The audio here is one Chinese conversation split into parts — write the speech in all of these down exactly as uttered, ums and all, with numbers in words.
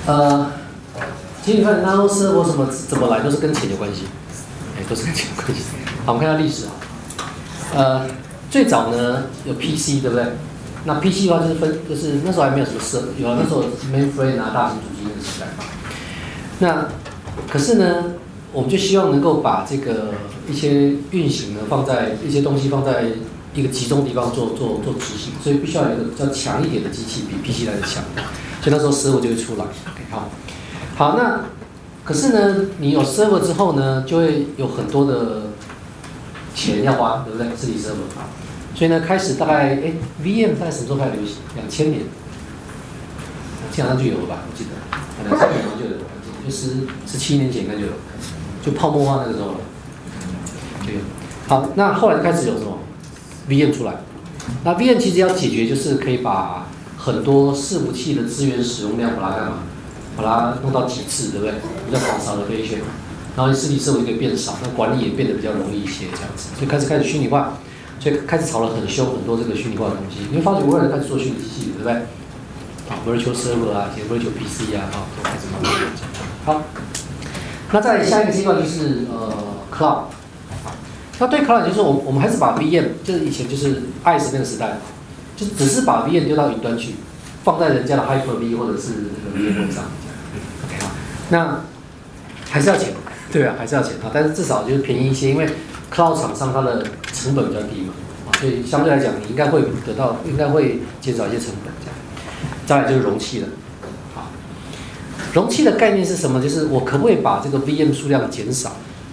呃，其实你看 nano server 什么怎么来都是跟钱有关系，哎，都是跟钱有关系。好，我们看一下历史啊。呃，最早呢有 P C 对不对？那 P C 的话就是分，就是那时候还没有什么设，有啊，那时候 mainframe 啊，大型主机那个时代。那可是呢，我们就希望能够把这个一些运行呢放在一些东西放在一个集中地方做做做执行，所以必须要有一个比较强一点的机器，比 P C 来的强。所以那时候 server 就会出来。OK， 好，好，那可是呢，你有 server 之后呢，就会有很多的钱要花，对不对？实体 server。所以呢，开始大概哎 ，V M 大概什么时候开始流行？两千年，两千好像就有了吧？我记得，两千年好像就有了，就十十七年前应该就有了，就泡沫化那个时候了。对，好，那后来开始有什么 V M 出来？那 V M 其实要解决就是可以把很多伺服器的资源使用量把它干嘛？把它弄到极致，对不对？比较少少的飞旋，然后实体设备就可以变少，那管理也变得比较容易一些，这样子，所以开始开始虚拟化。所以开始吵得很凶，很多这个虚拟化的东西。你会发觉微软开始做虚拟机器，对不对？啊 ，virtual server 啊，一些 virtual P C 啊，啊，都开始慢慢有。好，那再下一个阶段就是呃 cloud。那对 cloud 就是我们我们还是把 V M， 就是以前就是 I S 那个时代，就只是把 V M 丢到云端去，放在人家的 Hyper-V 或者是那个 VMware 上。OK 好，那还是要钱，对啊，还是要钱啊，但是至少就是便宜一些，因为 cloud 厂商它的成本比较低嘛，啊，所以相对来讲你应该会得到，应该会减少一些成本这样。再来就是容器了，好，容器的概念是什么？就是我可不可以把这个 V M 数量减少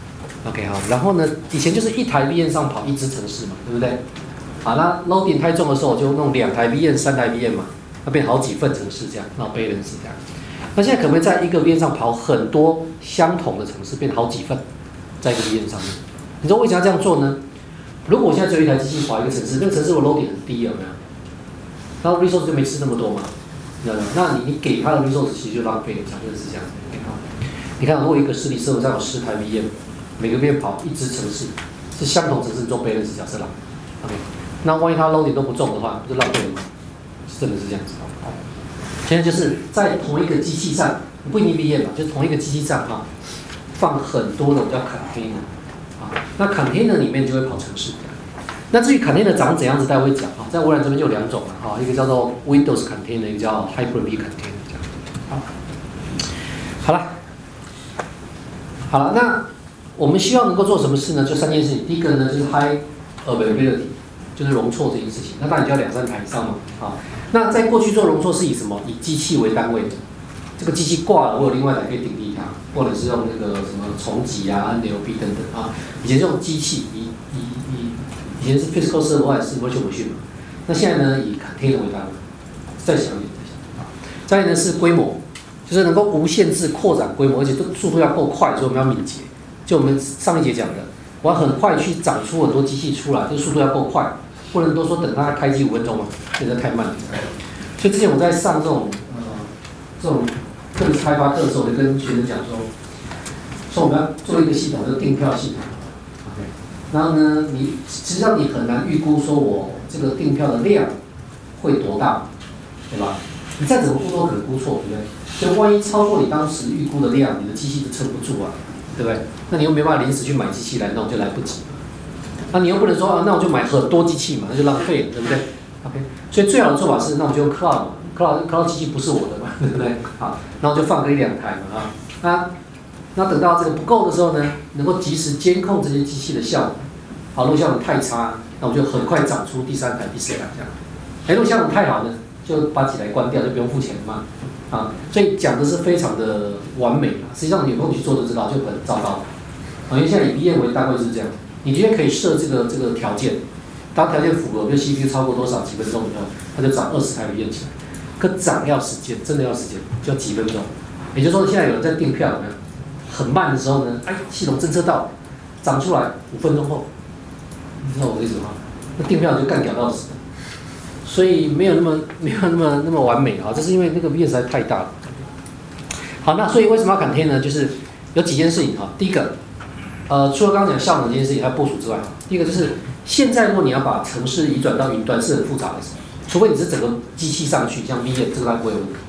？OK 好，然后呢，以前就是一台 V M 上跑一支程式嘛，对不对？好，那 loading 太重的时候，我就弄两台 V M、三台 V M 嘛，那变好几份程式这样，然后 balance 这样。那现在可不可以在一个 V M 上跑很多相同的程式，变好几份，在一个 V M 上面？你知道为啥要这样做呢？如果我现在只有一台机器跑一个程式，那个程式我 loading 很低，有没有？然后 resource 就没吃那么多嘛，你知道吗？那你你给它的 resource 其实就浪费了，讲就是这样子。你看，如果一个实体设备上有十台 V M， 每个 V M 跑一支程式，是相同程式做 balance 假设啦 ，OK， 那万一它 loading 都不中的话，不是浪费了吗？真的是这样子。现在就是在同一个机器上，不一定 V M 嘛，就是同一个机器上哈，放很多的叫 container。那 container 里面就会跑程式。那至于 container 长怎样子，待会讲哈。在微软这边就有两种了哈，一个叫做 Windows container， 一个叫 Hyper-V container 这样。好，好了，好了，那我们希望能够做什么事呢？就三件事情。第一个呢就是 High Availability， 就是容错这件事情。那当然就要两三台以上嘛。好，那在过去做容错是以什么？以机器为单位的。这个机器挂了，我有另外一台可以顶替它，或者是用那个什么重级啊、N L P 等等啊。以前是用机器，以以以以前是 physical server 或者是 virtual machine 嘛。那现在呢，以 container 为单位，再小一点，再小一点。再来呢是规模，就是能够无限制扩展规模，而且这速度要够快，所以我们要敏捷。就我们上一节讲的，我要很快去长出很多机器出来，这个速度要够快，不能多说等它开机五分钟嘛，现在太慢了。所以之前我在上这种呃这种课程开发课的时候，我就跟学生讲说，说我们要做一个系统，叫订票系统。OK， 然后呢，你实际上你很难预估说我这个订票的量会多大，对吧？你再怎么估都可能估错，对不对？所以万一超过你当时预估的量，你的机器就撑不住啊，对不对？那你又没办法临时去买机器来弄，就来不及了。那你又不能说啊，那我就买很多机器嘛，那就浪费了，对不对 ？OK， 所以最好的做法是，那我就用 cloud 嘛 ，cloud cloud 机器不是我的嘛，对不对？好，然后就放个一两台嘛啊，那那等到这个不够的时候呢，能够及时监控这些机器的效果。好，如果效果太差，那我就很快长出第三台、第四台这样。哎，如果效果太好呢，就把几台关掉，就不用付钱了嘛。啊，所以讲的是非常的完美啊，实际上你有空去做就知道，就很糟糕。啊，因为现在以 V M 为单位是这样，你今天可以设这个这个条件，当条件符合，比如 C P U 超过多少几分钟以后，它就涨二十台 V M 起来。可涨要时间，真的要时间，就要几分钟。也就是说，现在有人在订票，有没有？很慢的时候呢，哎，系统侦测到涨出来五分钟后，你知道我的意思吗？那订票就干屌到死。所以没有那么没有那么那么完美啊，这是因为那个 V M 实在太大了。好，那所以为什么要 contain 呢？就是有几件事情哈。第一个，呃，除了刚刚讲效能这件事情，还有部署之外，第一个就是现在如果你要把程式移转到云端是很复杂的事，除非你是整个机器上去，像 V M 这个它不会有问题。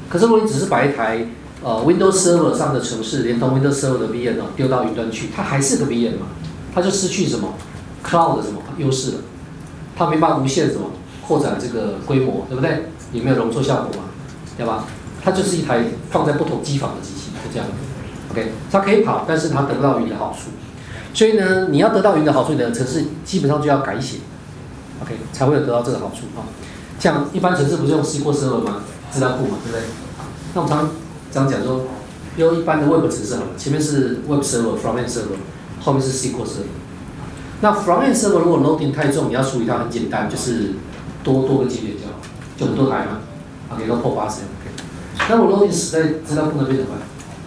可是如果你只是把一台呃 Windows Server 上的程式连同 Windows Server 的 V M 哦丢到云端去，它还是个 V M 嘛，它就失去什么 Cloud 的什么优势了，它没办法无限什么扩展这个规模，对不对？也没有容错效果嘛，对吧？它就是一台放在不同机房的机器，就这样。OK， 它可以跑，但是它得不到云的好处。所以呢，你要得到云的好处，你的程式基本上就要改写 ，OK， 才会有得到这个好处啊。像一般程式不是用 S Q L Server 吗？资料库嘛，对不对？那我们常常讲说，用一般的 Web 程式好了，前面是 Web Server、Frontend Server， 后面是 S Q L Server。那 Frontend Server 如果 loading 太重，你要处理它很简单，就是多多个节点就好，就很多台嘛 ，OK， 都破八十 OK。那我 loading 死在资料库那边怎么办？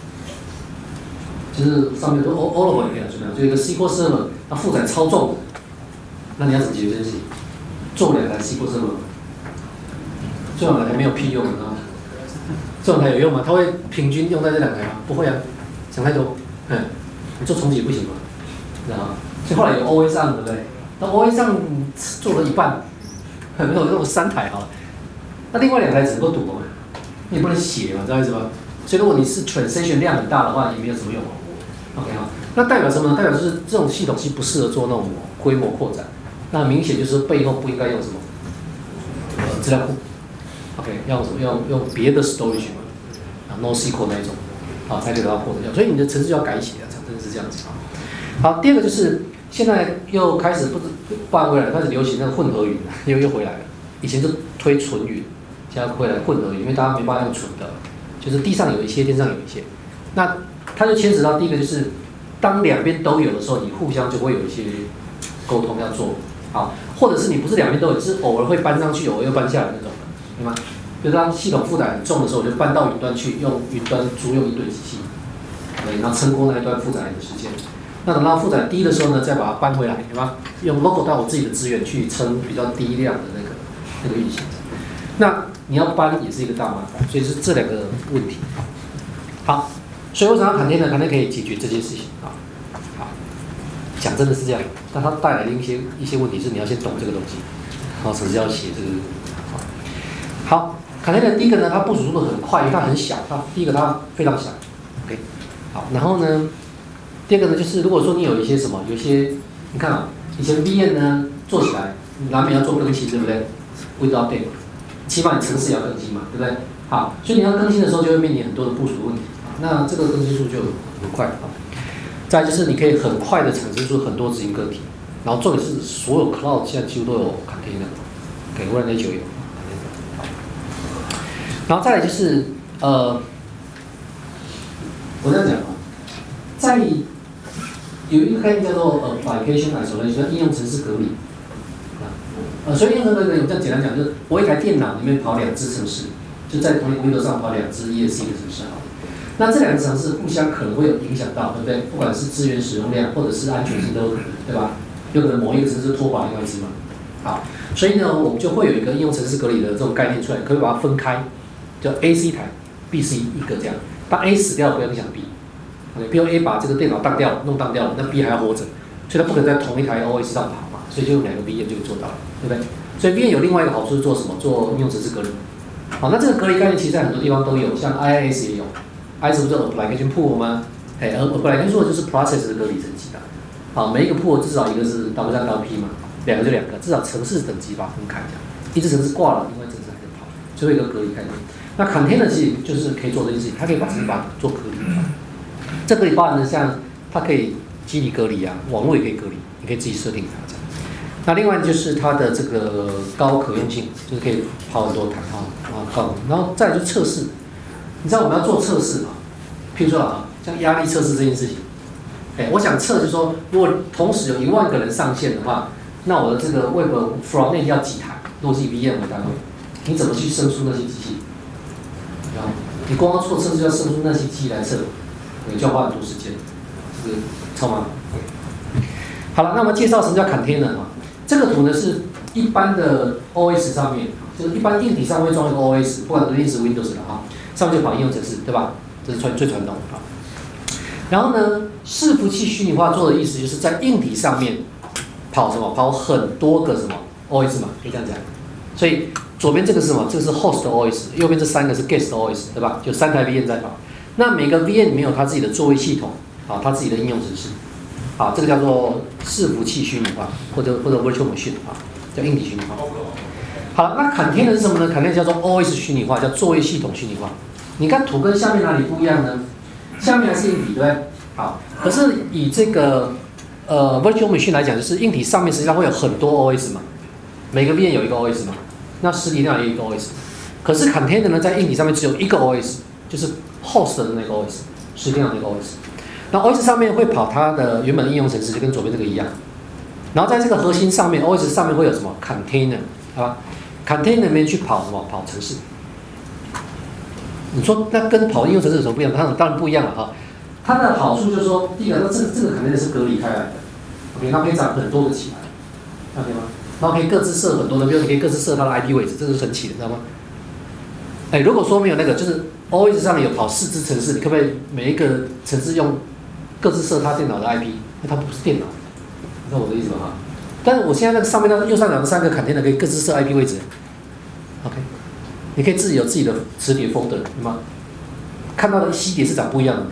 就是上面都 all all over 一片，怎么样？就一个 S Q L Server， 它负载超重，那你要怎么解决这件事情？做两台 S Q L Server， 这两台没有屁用，你知道吗？这两台有用吗？它会平均用在这两台吗？不会啊，想太多。嗯，你做重启不行吗？知道吗？所以后来有 O S 上，对不对？那 O S 上做了一半，没有用三台好了，那另外两台只能够读嘛，你也不能写嘛，知道意思吗？所以如果你是 transaction 量很大的话，也没有什么用。OK 哈，那代表什么呢？代表就是这种系统是不适合做那种规模扩展。那明显就是背后不应该用什么呃资料库 ，OK， 要用什么？用用别的 storage 嘛，啊 NoSQL 那一种，啊才可以得到扩展。所以你的程式要改写啊，真的是这样子啊。好，第二个就是现在又开始不不然回来开始流行那个混合云，又又回来了。以前就推纯云，现在回来混合云，因为大家没办法用纯的，就是地上有一些，天上有一些。那它就牵扯到第一个就是，当两边都有的时候，你互相就会有一些沟通要做，好，或者是你不是两边都有，是偶尔会搬上去，偶尔又搬下来那种，对吗？就当系统负载很重的时候，我就搬到云端去，用云端租用一堆机器，对，然后撑过那一段负载的时间。那等到负载低的时候呢，再把它搬回来，对吧？用 local 到我自己的资源去撑比较低量的那个那个运行。那你要搬也是一个大麻烦，所以是这两个问题。好。所以为什么要砍天呢？砍天可以解决这件事情啊。好，讲真的是这样，但它带来的一些一些问题是你要先懂这个东西，好，程式要写这个。好，好，砍天的第一个呢，它部署速度很快，因为它很小，它第一个它非常小 ，OK。好，然后呢，第二个呢，就是如果说你有一些什么，有一些你看啊，以前 V M 呢做起来难免要做更新，对不对 ？Windows Update， 起码你程式也要更新嘛，对不对？好，所以你要更新的时候就会面临很多的部署问题。那这个更新数就很快啊。再来就是你可以很快的产生出很多执行个体，然后重点是所有 cloud 现在几乎都有 container， 给 微软 A 九有。然后再来就是呃，我这样讲啊，在有一个概念叫做 application isolation， 叫应用程式隔离。呃，所以应用程式隔离，我这样简单讲，就是我一台电脑里面跑两支程式，就在同一个 Windows 上跑两支 E S C 的程式好了。那这两个程式互相可能会有影响到，对不对？不管是资源使用量或者是安全性都有可能，对吧？有可能某一个程式拖垮另外一支嘛。好，所以呢，我们就会有一个应用程式隔离的这种概念出来，可以把它分开，叫 A C 台 ，B C 一个这样。当 A 死掉，不要影响 B。比如 A 把这个电脑当掉，弄当掉了，那 B 还要活着，所以它不可能在同一台 O S 上跑嘛，所以就用两个 V M 就做到了，对不对？所以 V M 有另外一个好处是做什么？做应用程式隔离。好，那这个隔离概念其实在很多地方都有，像 I I S 也有。I S 不是 application pool 吗？哎 ，application pool 就是 process 的隔离层级的。好，每一个 pool 至少一个是 W 三 W P 嘛，两个就两个，至少程式等级把它分开这样。一只程式挂了，另外一程式还在跑，最后一个隔离概念。那 container 其实就是可以做这件事情，它可以把程式把它做隔离。这隔离包含的像它可以机理隔离啊，网络也可以隔离，你可以自己设定它这样。那另外就是它的这个高可用性，就是可以跑很多台啊啊高，然后再来就是测试。你知道我们要做测试嘛？譬如说啊，像压力测试这件事情，哎，我想测就是说，如果同时有一万个人上线的话，那我的这个 Web Frontend 要几台？如果是以 V M 为单位，你怎么去生出那些机器？然后你光要做测试要生出那些机器来测，你就要花很多时间，这个超麻烦。好了，那我们介绍什么叫 container 啊？这个图呢是一般的 O S 上面，就是一般硬体上会装一个 O S， 不管是 Linux Windows 的啊。上面就跑应用程式，对吧？这是传最传统的啊。然后呢，伺服器虚拟化做的意思就是在硬体上面跑什么？跑很多个什么 O S 嘛，可以这样讲。 所以左边这个是什么？这个是 host O S， 右边这三个是 guest O S， 对吧？就三台 V M 在跑。那每个 V M 里面有它自己的作业系统，啊，它自己的应用程式，啊，这个叫做伺服器虚拟化，或者或者 virtual machine 啊，叫硬体虚拟化。好，那 container 是什么呢 ？container 叫做 O S 虚拟化，叫作业系统虚拟化。你看图跟下面哪里不一样呢？下面还是硬体，对不对？好，可是以这个呃 virtual machine 来讲，就是硬体上面实际上会有很多 O S 嘛，每个 V M 有一个 O S 嘛，那实体电脑也有一个 O S。可是 container 呢，在硬体上面只有一个 O S， 就是 host 的那个 O S， 实体电脑那个 O S。那 O S 上面会跑它的原本的应用程式，就跟左边这个一样。然后在这个核心上面 ，O S 上面会有什么 container， 好吧 ？container 里面去跑什么？跑程式。你说那跟跑应用程式有什么不一样？它当然不一样了哈。它的好处就是说，第一个，那这个这个 container 是隔离开来的 ，OK， 那可以长很多个起来 ，OK 吗？然后可以各自设很多的，比如你可以各自设它的 I P 位置，这是神奇的，知道吗？哎，如果说没有那个，就是 O S 上面有跑四支程式，你可不可以每一个程式用各自设它电脑的 I P？ 那它不是电脑，你知道我的意思吗？哈。但是我现在那个上面那个右上角的三个 container 可以各自设 I P 位置 ，OK， 你可以自己有自己的磁碟 folder， 对吗？看到的 C 碟是长不一样的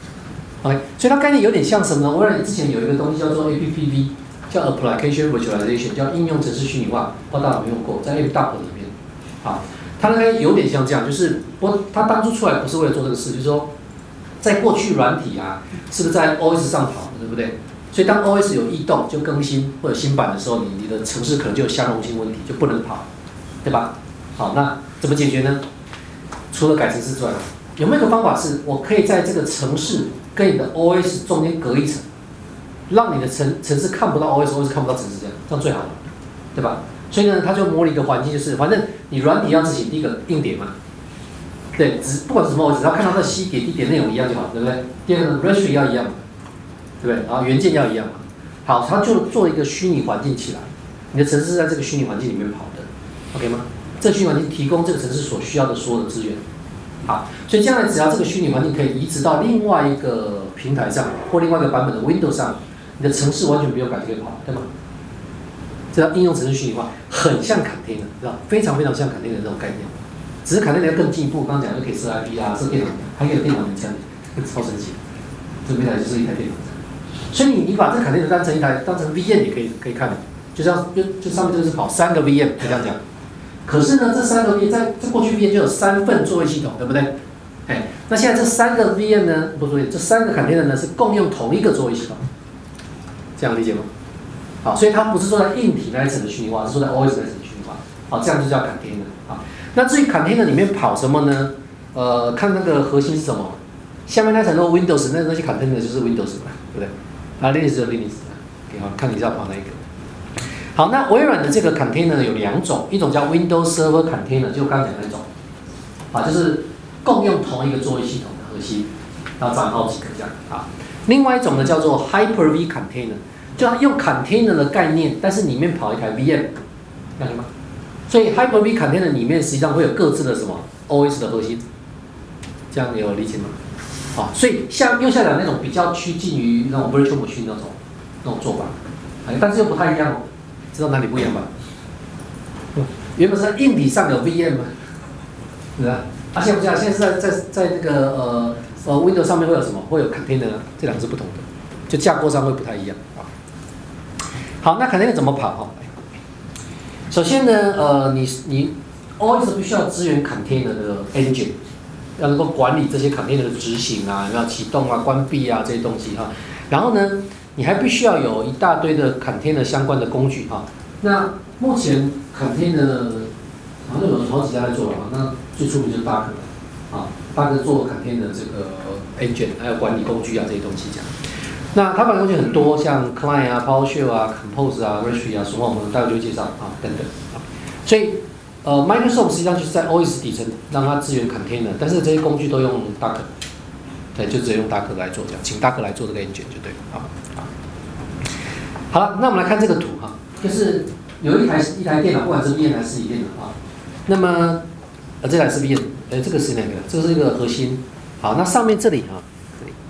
，OK， 所以它概念有点像什么呢？微软之前有一个东西叫做 A P P V， 叫 Application Virtualization， 叫应用程式虚拟化，不知道大家有没有用过，在 A P D A P 里面，好，它那个有点像这样，就是我它当初出来不是为了做这个事，就是说，在过去软体啊，是不是在 O S 上跑，对不对？所以当 O S 有异动就更新或者新版的时候，你你的程式可能就有相容性问题，就不能跑，对吧？好，那怎么解决呢？除了改程式之外，有没有一个方法是我可以在这个程式跟你的 O S 中间隔一层，让你的程程式看不到 O S，O S 看不到程式，这样这样最好了，对吧？所以呢，它就模拟一个环境，就是反正你软体要执行第一个硬碟嘛，对，只不管是什么 O S， 只要看到这 C 碟、D 碟内容一样就好，对不对？第二个呢 ，registry 要一样嘛，对不对？然后元件要一样嘛。好，它就做一个虚拟环境起来，你的程式是在这个虚拟环境里面跑的 ，OK 吗？这个虚拟环境提供这个程式所需要的所有的资源。好，所以将来只要这个虚拟环境可以移植到另外一个平台上或另外一个版本的 Windows 上，你的程式完全不用改就可以跑，对吗？这叫应用程式虚拟化，很像 container， 知道？非常非常像 container 的这种概念，只是 container 要更进一步。刚刚讲就可以设 I P 啊，设电脑，还可以有电脑名称，超神奇。这边台就是一台电脑，所以你你把这 container 当成一台当成 V M 也可以可以看的，就像就就上面就是跑三个 V M， 可以这样讲。可是呢，这三个 V M 在在过去 V M 就有三份作业系统，对不对？哎，那现在这三个 V M 呢，不对，这三个 container 呢是共用同一个作业系统，这样理解吗？好，所以它不是说在硬体那一层的虚拟化，是说在 O S 那一层的虚拟化。好，这样就叫 container。好，那至于 container 里面跑什么呢？呃，看那个核心是什么。下面那层都 Windows， 那那些 container 就是 Windows 嘛，对不对？啊 ，Linux 就 Linux， 好，看你是要跑哪一个。好，那微软的这个 container 有两种，一种叫 Windows Server Container， 就我刚刚讲的那种，啊，就是共用同一个作业系统的核心，然后长好几个这样啊。另外一种呢叫做 Hyper-V Container， 就用 container 的概念，但是里面跑一台 V M， 了解吗？所以 Hyper-V Container 里面实际上会有各自的什么 O S 的核心，这样你有理解吗？好，所以像右下角那种比较趋近于那种 Virtual Machine 那种那种做法，但是又不太一样哦。知道哪里不一样吧？原本是在硬体上有 V M 嘛，是吧？啊，现在不这样，现在是在在在那个呃呃 Windows 上面会有什么？会有 container， 这两个是不同的，就架构上会不太一样啊。好，那 container 怎么跑哈？首先呢，呃，你你 O S 必须要支援 container 的 engine， 要能够管理这些 container 的执行啊，要启动啊、关闭啊这些东西哈。然后呢，你还必须要有一大堆的 container 相关的工具哈。那目前 container 好像有好几家在做了啊。那最出名就是 Docker 啊 ，Docker 做 container 这个 engine， 还有管理工具啊这些东西这样。那它管理工具很多，像 Client 啊、PowerShell 啊、Compose 啊、Registry 啊，什么我们待会就会介绍啊等等啊。所以呃 ，Microsoft 实际上就是在 O S 底层让它支援 container， 但是这些工具都用 Docker。对，就直接用 Docker 来做这样，请 Docker 来做这个 engine 就对了啊。好了，那我们来看这个图哈，就是有一台一台电脑，不管是 V M 还是实体电脑啊。那么呃，这台是 V M， 哎，这个是哪个？这个是一个核心。好，那上面这里哈，这里，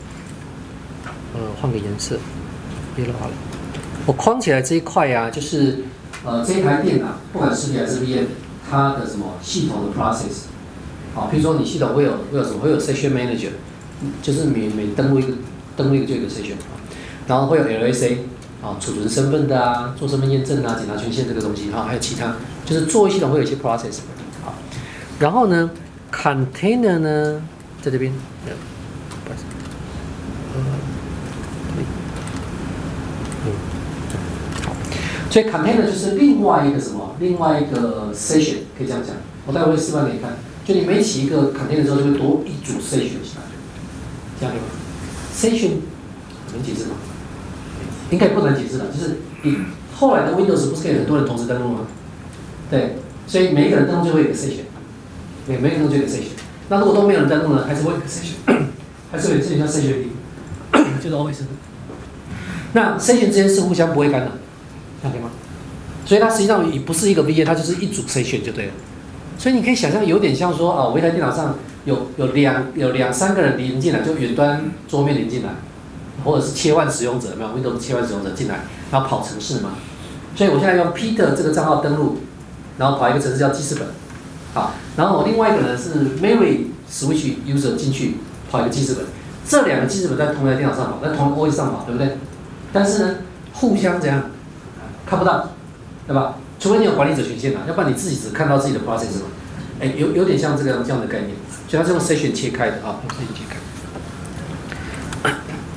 呃，换个颜色 ，yellow 好了。我框起来这一块啊，就是呃，这一台电脑，不管实体还是 V M， 它的什么系统的 process， 好，譬如说你系统会有会有什么会有 session manager， 就是每每登录一个登录一个就有一个 session， 然后会有 L S A， 啊，储存身份的啊，做身份验证啊，检查权限这个东西啊，还有其他，就是作业系统会有一些 process， 好，然后呢 ，container 呢，在这边，呃，不好意思，呃，嗯。所以 container 就是另外一个什么？另外一个 session 可以这样讲。我待会会示范给你看。就你每起一个 container 之后，就会多一组 session 起来。这样对吗 ？session 能解释吗？应该不难解释了。就是你后来的 Windows 不是可以很多人同时登录吗？对，所以每一个人登录就会有一个 session， 每每个人登录就有一个 session。那如果都没有人登录呢，还是会有一个 session， 还是有这里叫 session 就是 always。那 session 之间是互相不会干扰。这样可以吗？所以它实际上也不是一个 V M， 它就是一组 session 就对了。所以你可以想象，有点像说啊，我一台电脑上有有两有两三个人连进来，就远端桌面连进来，或者是切换使用者，有没有 Windows 切换使用者进来，然后跑程式嘛。所以我现在用 Peter 这个账号登录，然后跑一个程式叫记事本，好，然后我另外一个人是 Mary Switch User 进去跑一个记事本，这两个记事本在同一台电脑上跑，在同一个 O S 上跑，对不对？但是呢，互相怎样？看不到，对吧？除非你有管理者权限啊，要不然你自己只看到自己的 process 嘛。哎，有有点像这个这样的概念，所以它是用 session 切开的啊，用 session 切开。哎，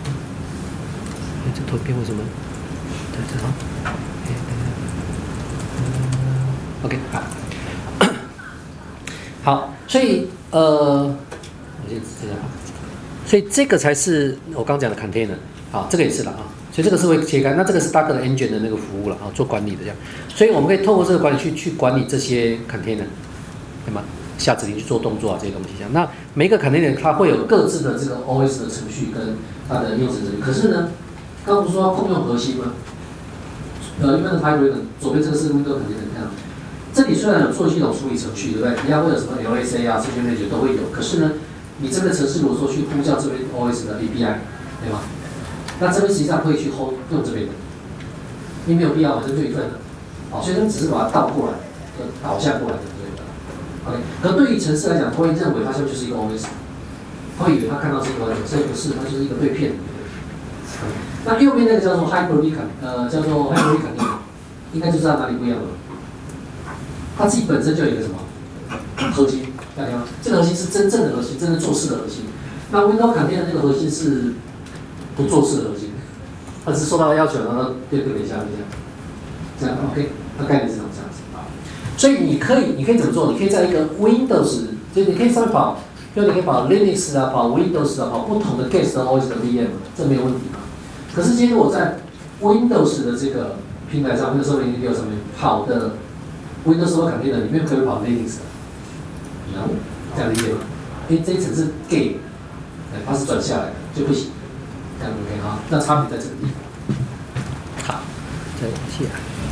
这图片为什么？在这好。OK， 好。好，所以呃，我先这样。所以这个才是我刚讲的 container， 好，这个也是了啊。所以这个是会切开，那这个是 Docker 的 engine 的那个服务了啊，做管理的这样。所以我们可以透过这个管理去去管理这些 container， 对吗？下指令去做动作啊这些东西这样。那每一个 container 它会有各自的这个 O S 的程序跟它的应用程序。可是呢，刚刚不是说要共用核心吗？呃，一般的 hybrid 左边这个是 Windows container， 你看，这里虽然有做系统处理程序，对不对？一样会有什么 L S A 啊、session manager 都会有。可是呢，你这个程式如果说去呼叫这边 O S 的 A P I， 对吗？那这边实际上会去 hold 用这边的，因为没有必要嘛，这就一份的，好，所以它只是把它倒过来，就导向过来的对的。OK， 可对于程式来讲，他会认为它现在就是一个 O S， 他会以为他看到是一个 O S， 所以不是，它就是一个被骗的。那右边那个叫做 Hyper-V 呃，叫做 Hyper-V container， 应该就知道哪里不一样了。它自己本身就有一个什么核心，大家这个核心是真正的核心，真正做事的核心。那 Windows container 那个核心是不做事的核心，它是受到要求，然后对对一下一下，这样 OK， 那概念是这样子啊。所以你可以，你可以怎么做？你可以在一个 Windows， 就你可以上面跑，就你可以跑 Linux 啊，跑 Windows 啊，跑不同的 guest 的 O S 的 V M， 这没有问题啊。可是今天我在 Windows 的这个平台上 ，Windows 零零六上面跑的 Windows Server Container 里面可以跑 Linux 的，能这样理解吗？因为这一层是 gate， 它是转下来的，就不行。这样 OK 啊，那差别在这个地方。好，再往下。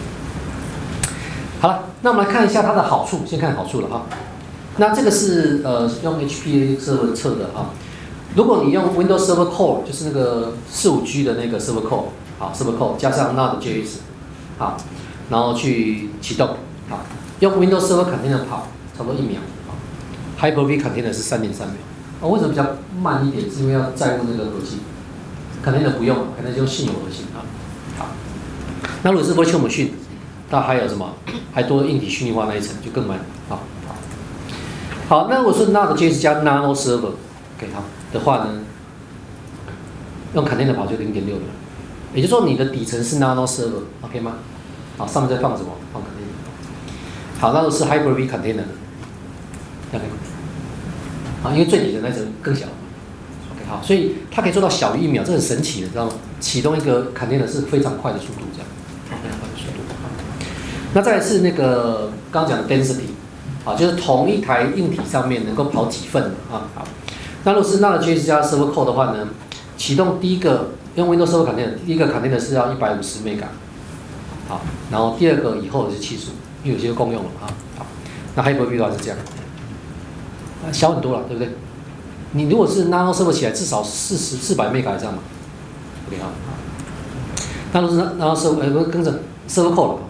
好了，那我们来看一下它的好处，先看好处了哈。那这个是呃用 H P A Server 测的哈。如果你用 Windows Server Core， 就是那个四五 G 的那个 Server Core， 好 Server Core 加上 Node.js， 好，然后去启动，好，用 Windows Server Container 跑，差不多一秒，好 ，Hyper-V Container 是三点三秒。哦，为什么比较慢一点？是因为要在乎那个核心。Container 不用，可能就用现有核心啊。好，那如果是 Virtual Machine， 它还有什么？还多硬体虚拟化那一层，就更慢。好，好，好，那如果是 Node.js 加 Nano Server 给它的话呢，用 Container 跑就 零点六秒，也就是说你的底层是 Nano Server，OK 吗？好，上面再放什么？放 Container。好，那如果是 Hyper-V Container， OK 吗？好，因为最底层那层更小。好，所以它可以做到小于一秒，这很神奇的，知道吗？启动一个 container 是非常快的速度，这样，非常快的速度。那再来是那个刚刚讲的 density， 啊，就是同一台硬体上面能够跑几份啊？好，那如果是 Node.js 加 Server Core 的话呢，启动第一个用 Windows Server Container， 第一个 container 是要一百五十 mega， 好，然后第二个以后的是七十五，因为有些共用了啊。好，那 Hyper-V 的话是这样，小很多了，对不对？你如果是 Nano Server 起来，至少四十四百 mega 以上嘛 ，OK 哈。那如果是 Nano Server，呃，不是跟着 Server Core 了，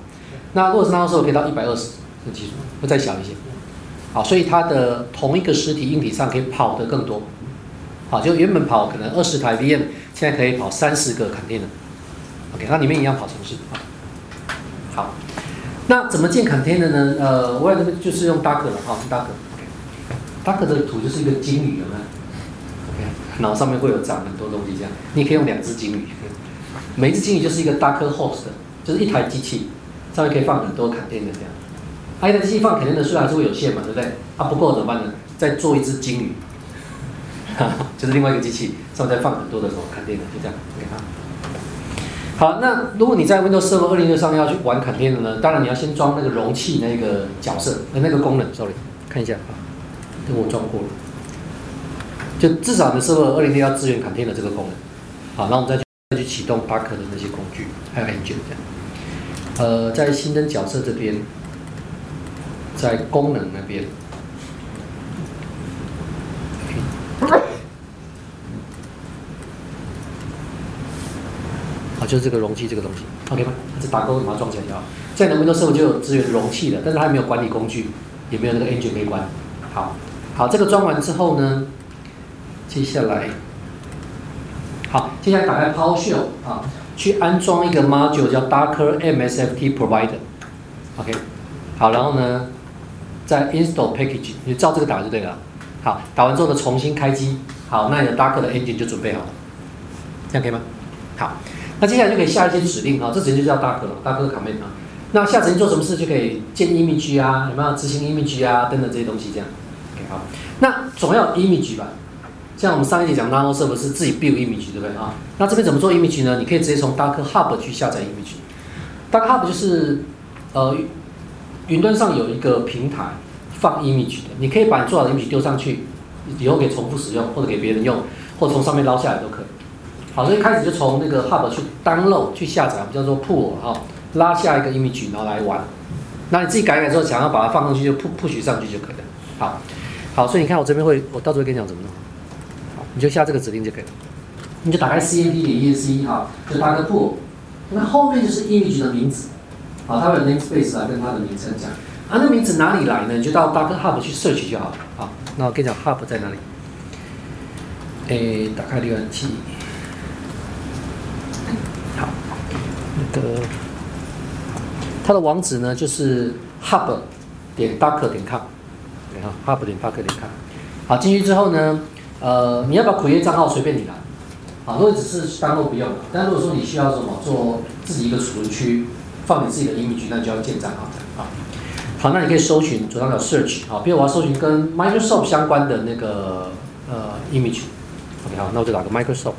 那如果是 nano server 可以到一百二十这个技术，会再小一些。好，所以它的同一个实体硬体上可以跑得更多。好，就原本跑可能二十台 V M， 现在可以跑三十个 container。OK， 那里面一样跑程式。好，那怎么建 container 呢？呃，我这边就是用 Docker 了哈，是 Docker。Docker 的图就是一个鲸鱼，有没有 ？OK， 然后上面会有长很多东西这样，你可以用两只鲸鱼，每一只鲸鱼就是一个 Docker host， 就是一台机器，上面可以放很多 container 这样。啊，一台机器放 container 数量还是会有限嘛，对不对？啊，不够怎么办呢？再做一只鲸鱼，就是另外一个机器，上面再放很多的什么 container， 就这样 ，OK 啊。好，那如果你在 Windows Server 二零六上要去玩 container 呢，当然你要先装那个容器那个角色，呃那个功能 ，sorry， 看一下啊，这个我装过了，就至少你的 Server 二零六要支援 container 这个功能。好，那我们再去再去启动 Docker 的那些工具，还有 engine 这样。呃，在新增角色这边，在功能那边。啊，就是这个容器这个东西 ，OK 吗？这打勾把它装起来就好。现在的 Windows Server 就有支援容器了，但是它没有管理工具，也没有那个 engine 可以关。好，好，这个装完之后呢，接下来，好，接下来打开 PowerShell 啊，去安装一个 module 叫 Docker M S F T Provider，OK， 好，然后呢，再 install package， 你照这个打就对了。好，打完之后呢，重新开机，好，那你的 Docker 的 engine 就准备好了，这样可以吗？好。那接下来就可以下一些指令啊，这指令就叫 Docker 了 ，Docker command 啊。那下指令做什么事就可以建 image 啊，有没有执行 image 啊等等这些东西这样。OK 好，那总要有 image 吧？像我们上一集讲 nano server 是自己 build image 对不对啊？那这边怎么做 image 呢？你可以直接从 Docker Hub 去下载 image。Docker Hub 就是呃云端上有一个平台放 image 的，你可以把你做好的 image 丢上去，以后可以重复使用，或者给别人用，或者从上面捞下来都可以。好，所以开始就从那个 Hub 去 download 去下载，我们叫做 pull 哈、哦，拉下一个 image 然后来玩。那你自己改改之后，想要把它放上去就 push push 上去就可以了。好，好，所以你看我这边会，我到时候会跟你讲怎么弄。好，你就下这个指令就可以了。你就打开 C M D 点 E X E 哈，就打个 pull， 那后面就是 image 的名字，好，它会有 namespace 来跟它的名称讲。啊，那名字哪里来呢？你就到 Docker Hub 去 search 就好了。好，那我跟你讲 Hub 在哪里？诶，打开浏览器。好，那个它的网址呢就是 hub 点 docker 点 com， 对哈 ，hub 点 docker 点 com。好，进去之后呢，呃，你要不要 create 账号随便你来。好，如果只是 download 不用，但如果说你需要什么做自己一个储存区，放你自己的 image， 那你就要建账号的啊。好，那你可以搜寻左上角 search， 好，比如我要搜寻跟 Microsoft 相关的那个呃 image。OK， 好，那我就打个 Microsoft。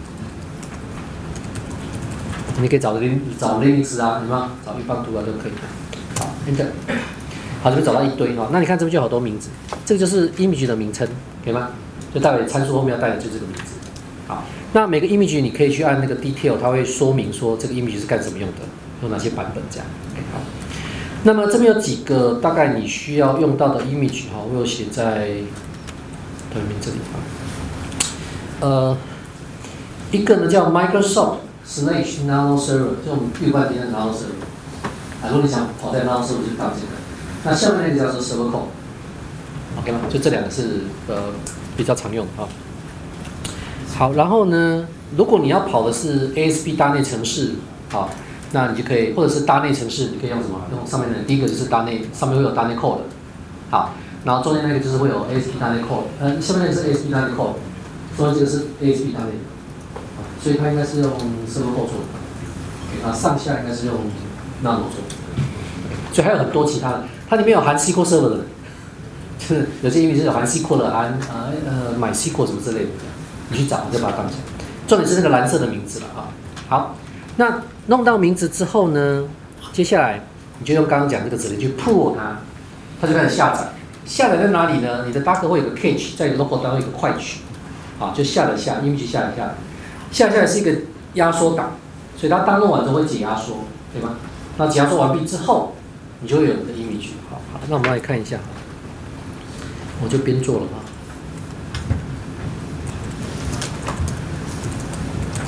你可以找找 Linux 啊，有没有？找一般图啊都可以。好 ，Enter。好，这边找到一堆哈。那你看这边就有好多名字，这个就是 image 的名称，可以吗？就代表参数后面要带的就是这个名字。好，那每个 image 你可以去按那个 detail， 它会说明说这个 image 是干什么用的，有哪些版本这样。OK， 好。那么这边有几个大概你需要用到的 image 哈，我有写在对面这里啊。呃，一个呢叫 Microsoft。Slash nano server 就我们预半天的 nano server， 啊，如果你想跑在 nano server 就放这个，那下面那个叫做 server code，OK 吗？就这两个是呃比较常用的啊。好，然后呢，如果你要跑的是 A S P 搭内程式，好，那你就可以，或者是搭内程式，你可以用什么？用上面的第一个就是搭内，上面会有搭内 code， 好，然后中间那个就是会有 A S P 搭内 code， 呃，下面那个是 A S P 搭内 code， 中间这个是 A S P 搭内。所以它应该是用 server code 做的，啊，上下应该是用 nano 做的，所以还有很多其他的，它里面有含 S Q L server 的，就是有些英语是有含 S Q L 的，含呃呃买 S Q L 什么之类的，你去找你就把它当起来。重点是那个蓝色的名字了啊。好，那弄到名字之后呢，接下来你就用刚刚讲这个指令去 pull 它，它就开始下载。下载在哪里呢？你的 Docker 会有个 cache， 在 local 当中有一个快取，啊，就下了下 image 下了下。下下来是一个压缩档，所以它download完之后会解压缩，对吗？那解压缩完毕之后，你就会有你的 image。好，好，那我们来看一下，我就边做了啊。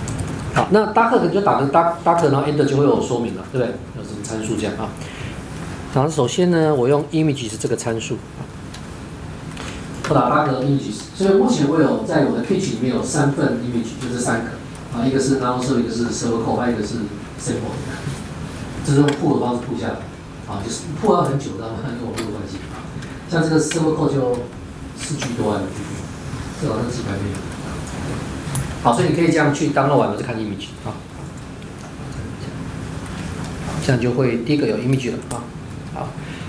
好，那 Docker 就打个 Docker， 然后 Enter 就会有说明了，对不对？有什么参数这样啊？然后首先呢，我用 image 是这个参数，我打 Docker image， 所以目前我有在我的 pitch 里面有三份 image， 就这三个啊，一个是 nano 一个是 server code， 还有一个是 sample， 这是用铺的方式铺下来啊，就是铺要很久，知道吗？因为我铺的关系啊，像这个 server code 就四 G 多啊，这好像几百 M。好，所以你可以这样去 download 完了再看 image 啊，这样就会第一个有 image 了啊。好，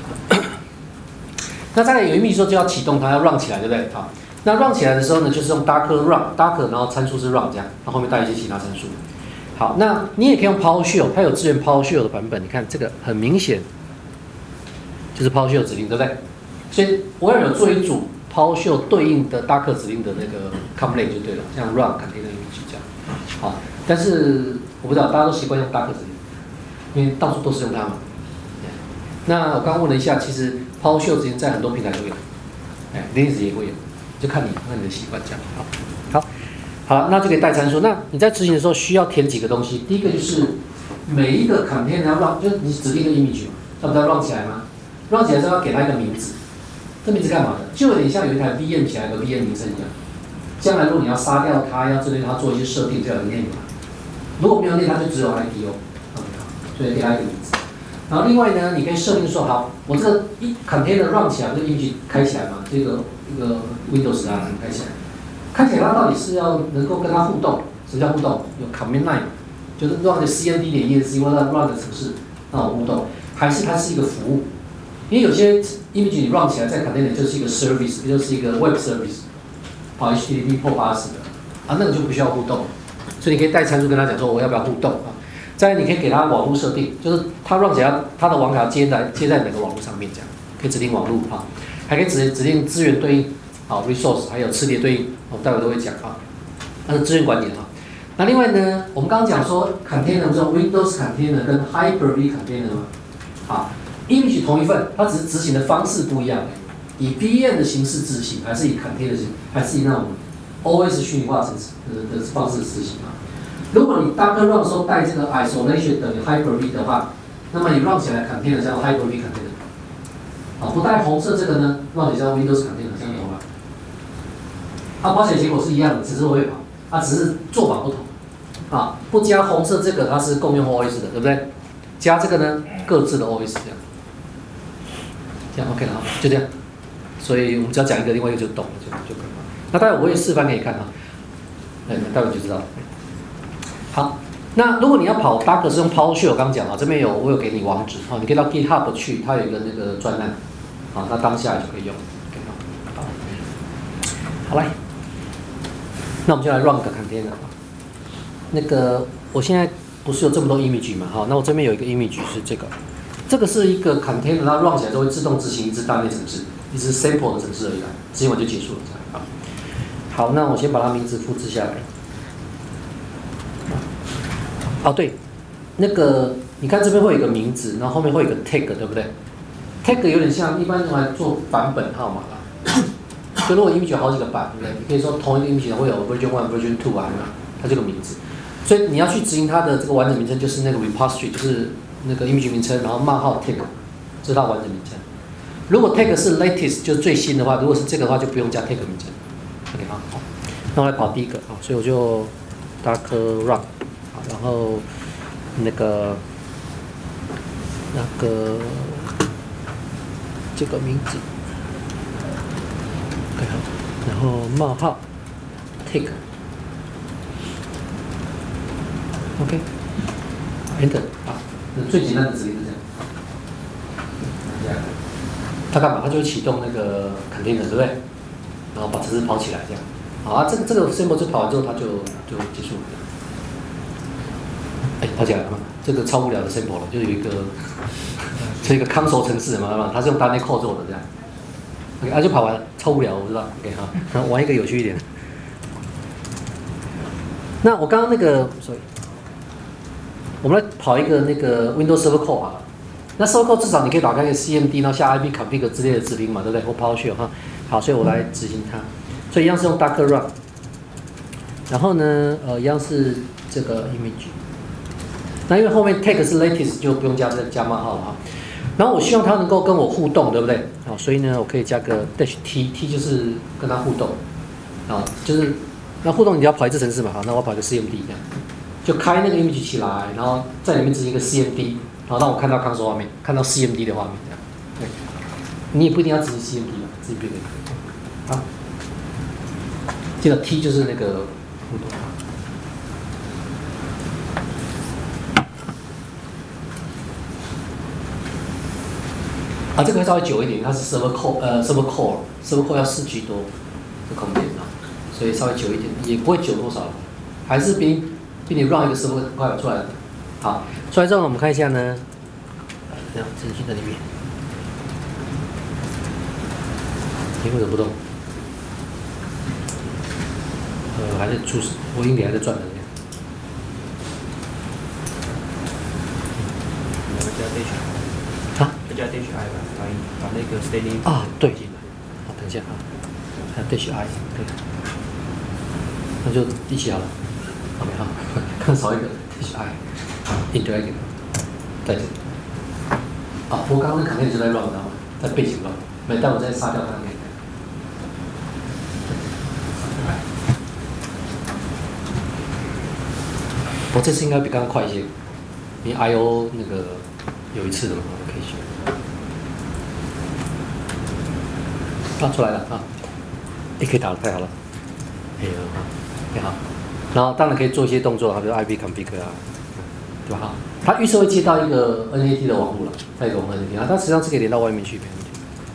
那再来有 image 之后就要启动它，要 run 起来，对不对？好，那 run 起来的时候呢，就是用 Docker run，Docker 然后参数是 run 这样，然后后面带一些其他参数。好，那你也可以用 PowerShell， 它有支援 PowerShell 的版本，你看这个很明显就是 PowerShell 指令，对不对？所以我要有做一组 PowerShell 对应的 Docker 指令的那个 command 就对了，像 run container image 这样。好，但是我不知道大家都习惯用 Docker 指令，因为到处都是用它嘛。那我刚问了一下，其实 PowerShell 之前在很多平台都有，哎 ，Linux 也会有，就看你看你的习惯这样。好，好，好，那就可以带参数。那你在执行的时候需要填几个东西，第一个就是每一个 container 要 run， 就是你指定一个 image 嘛，要不要 run 起来吗 ？run 起来之后要给它一个名字，这名字干嘛的？就有点像有一台 V M 起来的 V M 名称一样。将来如果你要杀掉它，要针对它做一些设定，就要有 name 嘛。如果没有 name， 它就只有 I P O， 所以给它一个名字。然后另外呢，你可以设定说，好，我这个一 container run 起来，这个 image 开起来嘛，这个一个 Windows 啊开起来，开起来它到底是要能够跟它互动？什么叫互动？有 command line， 就是 run 的 cmd 点 exe 或者 run 的程式那种互动，还是它是一个服务？因为有些 image 你 run 起来在 container 就是一个 service， 也就是一个 web service， 跑 H T T P 破八十的啊，那个就不需要互动，所以你可以带参数跟他讲说我要不要互动啊。再来，你可以给它网络设定，就是它 run 起来，它的网卡接在接在哪个网络上面，这样可以指定网络啊，还可以指指定资源对应，好 resource， 还有磁碟对应，我们待会都会讲啊，那是资源管理啊。那另外呢，我们刚刚讲说 container 这种 Windows container 跟 Hyper-V container 嘛，啊 ，image 同一份，它只是执行的方式不一样，以 V M 的形式执行，还是以 container 的形式，还是以那种 O S 虚拟化程式的的方式执行啊。如果你 Docker run 的时候带这个 isolation 等于 Hyper-V 的话，那么你 run 起来 container 叫 Hyper-V container， 啊，不带红色这个呢 ，run 起来叫 Windows container， 这样懂吗？啊，跑起来结果是一样的，只是会跑，它、啊、只是做法不同，啊，不加红色这个它是共用 O S 的，对不对？加这个呢，各自的 O S 这样，这样 OK 了啊，就这样，所以我们只要讲一个，另外一个就懂了，就就可以了。那待会我会示范给你看哈，哎，待会就知道了。好，那如果你要跑 Docker 是用 PowerShell， 我刚讲啊，这边有我有给你网址啊，你可以到 GitHub 去，它有一个那个专栏，啊，那当下就可以用。好，好来，那我们就来 run 个 container。那个我现在不是有这么多 image 嘛，好，那我这边有一个 image 是这个，这个是一个 container， 它 run 起来就会自动执行一支大内程式，一支 sample 的程式而已啦，执行完就结束了。好，那我先把它名字复制下来。哦，对，那个你看这边会有一个名字，然后后面会有一个 tag， 对不对 ？tag 有点像一般用来做版本号码啦。就如果 image 有好几个版，对不对？你可以说同一个 image 会有 version one、version two 啊，它这个名字。所以你要去执行它的这个完整名称，就是那个 repository， 就是那个 image 名称，然后冒号 tag， 这是它完整名称。如果 tag 是 latest， 就是最新的话，如果是这个的话，就不用加 tag 名称。OK 好，好，那我来跑第一个啊，所以我就 Docker run。然后那个那个这个名字 ，OK 好，然后冒号 take OK enter 啊，那最简单的指令是这样。它干嘛？它就会启动那个 container， 对不对？然后把程式跑起来这样。好啊，这个这个 sample 就跑完之后，它就就结束了。哎，跑起来了吗？这个超无聊的 sample 了，就有一个，是一个 console 程式嘛，它是用 .NET Core 做的这样。OK， 啊就跑完了，超无聊，我知道。OK 哈，然后玩一个有趣一点。那我刚刚那个 ，sorry， 我们来跑一个那个 Windows Server Code 好了。那 Server Code 至少你可以打开一个 C M D， 然后下 I P config 之类的指令嘛，对不对？或 PowerShell 哈。好，所以我来执行它。所以一样是用 Docker run。 然后呢，呃，一样是这个 image。那因为后面 tag 是 latest 就不用加这个加冒号了哈。然后我希望它能够跟我互动，对不对？好，所以呢，我可以加个 dash t，t 就是跟它互动，啊，就是那互动你要跑一次程式嘛，好，那我跑个 C M D 这样，就开那个 image 起来，然后在里面执行一个 C M D， 然后让我看到 console 画面，看到 C M D 的画面这样。对，你也不一定要执行 C M D 嘛，自己别的。好，这个 T 就是那个互动。啊，这个会稍微久一点，它是 server core， 呃 server core server core 要四 G 多的空间啊，所以稍微久一点，也不会久多少，还是比比你 run 一个 server 快出来的。好，出来之后呢，我们看一下呢，这样执行在里面，你为什么不动？呃，还在注视，我硬点还在转的。啊？ 加 dash i 吧，把把那个 staying 啊，对，好，等一下啊，还有 dash i， 对，那就一起好了。OK 好，看少一个 dash i，interactive， 在这里。啊，我刚刚那肯定就在 run， 知道吗？在背景 run， 没，但我再杀掉它那个。我这次应该比刚刚快一些，因为 I O 那个有一次的嘛，我可以选。啊，出来了啊！也可以打了，太好了。哎呀，你好。然后当然可以做一些动作，比如 I P config 啊，对吧？它预设会接到一个 N A T 的网路了，再一个我们 N A T 啊，它实际上是可以连到外面去，没问题。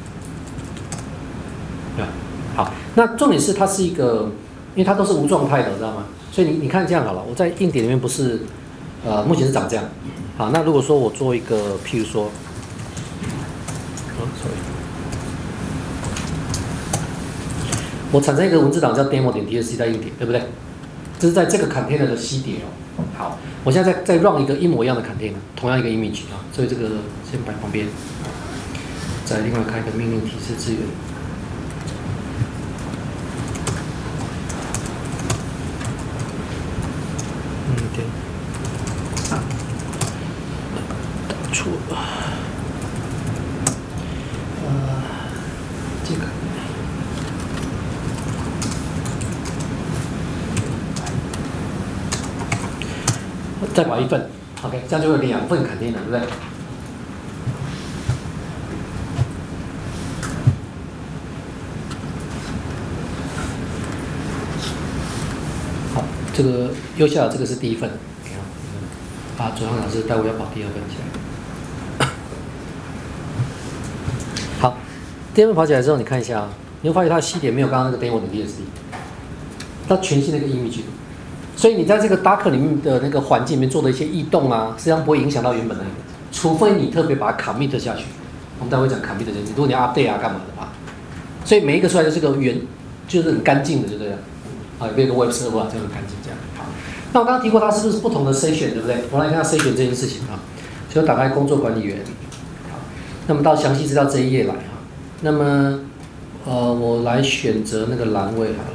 对吧？好，那重点是它是一个，因为它都是无状态的，知道吗？所以你你看这样好了，我在硬碟里面不是，呃，目前是长这样。好，那如果说我做一个，譬如说，哦 ，sorry。我产生一个文字档叫 demo 点 tsc 在硬碟，对不对？这是在这个 container 的 C 碟哦。好，我现在再再 run 一个一模一样的 container， 同样一个 image 啊，所以这个先摆旁边，再另外开一个命令提示资源。嗯，对。导出，呃，这个。再搞一份 ，OK， 这样就有两份肯定了，对不对？好，这个右下角这个是第一份，啊，左上角是待会要跑第二份起来。好，第二份跑起来之后，你看一下啊，你会发现它的 C 点没有刚刚那个 demo 的 D S D， 它全新的一个 image。所以你在这个 Docker 里面的那个环境里面做的一些异动啊，实际上不会影响到原本的那个，除非你特别把它 commit 下去。我们待会讲 commit 这件事，如果你要 update 啊干嘛的啊，所以每一个出来就是个原，就是很干净的，就这样。啊，有一个 web server 啊，就很干净这样。好，那我刚刚提过它是不是不同的 session， 对不对？我们来看下 session 这件事情啊，就打开工作管理员。好，那么到详细资料这一页来哈，那么呃，我来选择那个栏位好了。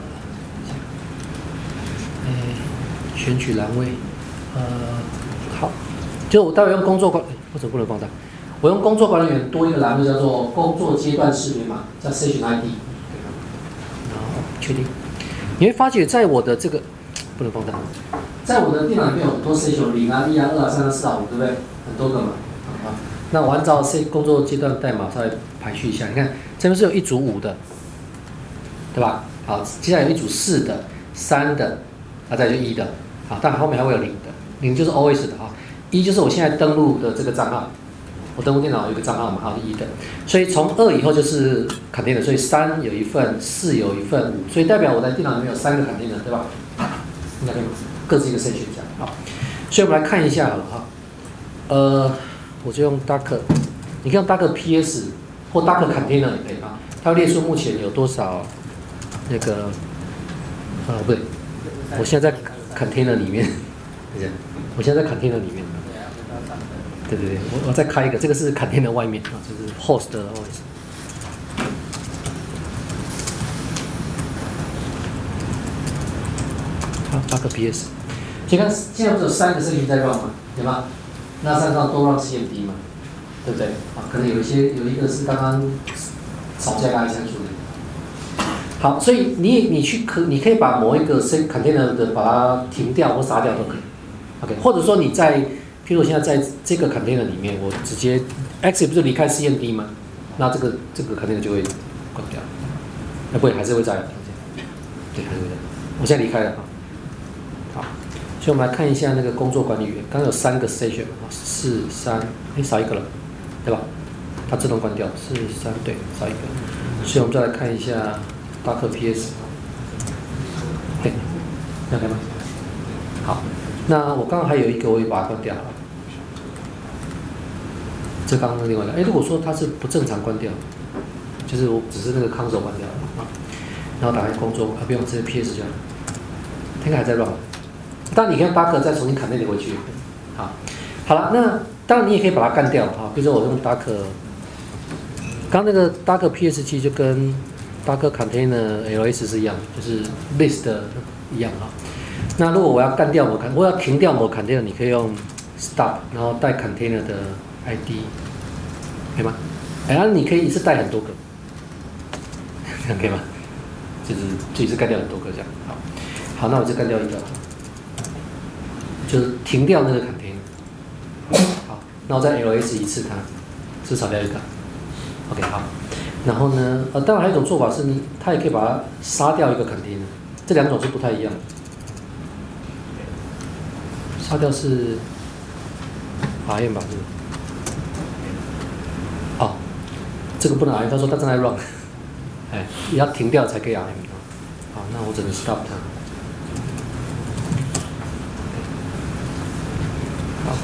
选取栏位，呃，好，就我待会用工作管，为什么不能放大？我用工作管理员多一个栏位叫做工作阶段识别码，叫 session I D， 然后确定。你会发觉在我的这个不能放大，在我的电脑里面有很多 session 零啊、一啊、二啊、三啊、四啊、五，对不对？很多个嘛，啊，那我按照 C 工作阶段代码稍微排序一下，你看这边是有一组五的，对吧？好，接下来有一组四的、三的，啊，再就一的。啊，但后面还会有零的，零就是 always 的啊，一就是我现在登录的这个账号，我登录电脑有一个账号嘛，好，一的，所以从二以后就是 container， 所以三有一份，四有一份，五，所以代表我在电脑里面有三个 container， 对吧？应该可以，各自一个 section 这样啊，所以我们来看一下好了哈，呃，我就用 Docker， 你可以用 Docker P S 或 Docker container 也可以啊，它会列出目前有多少那个，呃，不对，我现在在container 里面，对我现在在 container 里面，对对对，我我再开一个，这个是 container 外面啊，就是 host 的 O S。好， Docker P S。所以看现在不是有三个社群在 run 嘛，对吧？那三个都 run C M D 嘛，对不对？啊，可能有一些有一个是刚刚少加个 I 参数的。好，所以你你去可你可以把某一个 container 的把它停掉或杀掉都可以。OK， 或者说你在，譬如我现在在这个 container 里面，我直接 exit 不是离开 C M D 吗？那这个这个 container 就会关掉，哎不会还是会在，对，还是会在。我现在离开了啊。好，所以我们来看一下那个工作管理员，刚刚有三个 station 啊，四三，哎少一个了，对吧？它自动关掉，四三对，少一个。所以我们再来看一下 Docker P S， 对，这样可以吗？好。那我刚刚还有一个，我也把它关掉了。这刚刚另外一个，哎，如果说它是不正常关掉，就是我只是那个 console 关掉了啊，然后打开工作，啊，不用直接 P S 就好，它应该还在 run。当然你可以 Docker 再重新 connect 回去，好，好了，那当然你也可以把它干掉啊，比如说我用 Docker， 刚那个 Docker P S 七就跟 Docker Container L S 是一样，就是 list 一样啊。那如果我要干掉某 container， 我要停掉某 container， 你可以用 stop， 然后带 container 的 I D， 可以吗？哎，然后你可以一次带很多个，这样可以吗？就是就一次干掉很多个这样。好，好，那我就干掉一个，就是停掉那个 container。好，那我再 L S 一次它，至少掉一个。OK， 好。然后呢，呃，当然还有一种做法是你，它也可以把它杀掉一个 container， 这两种是不太一样的。杀掉是 R M 吧？是不是？哦，这个不能 R M， 他说他正在 run， 哎，要停掉才可以 R M。好，那我只能 stop 它。好，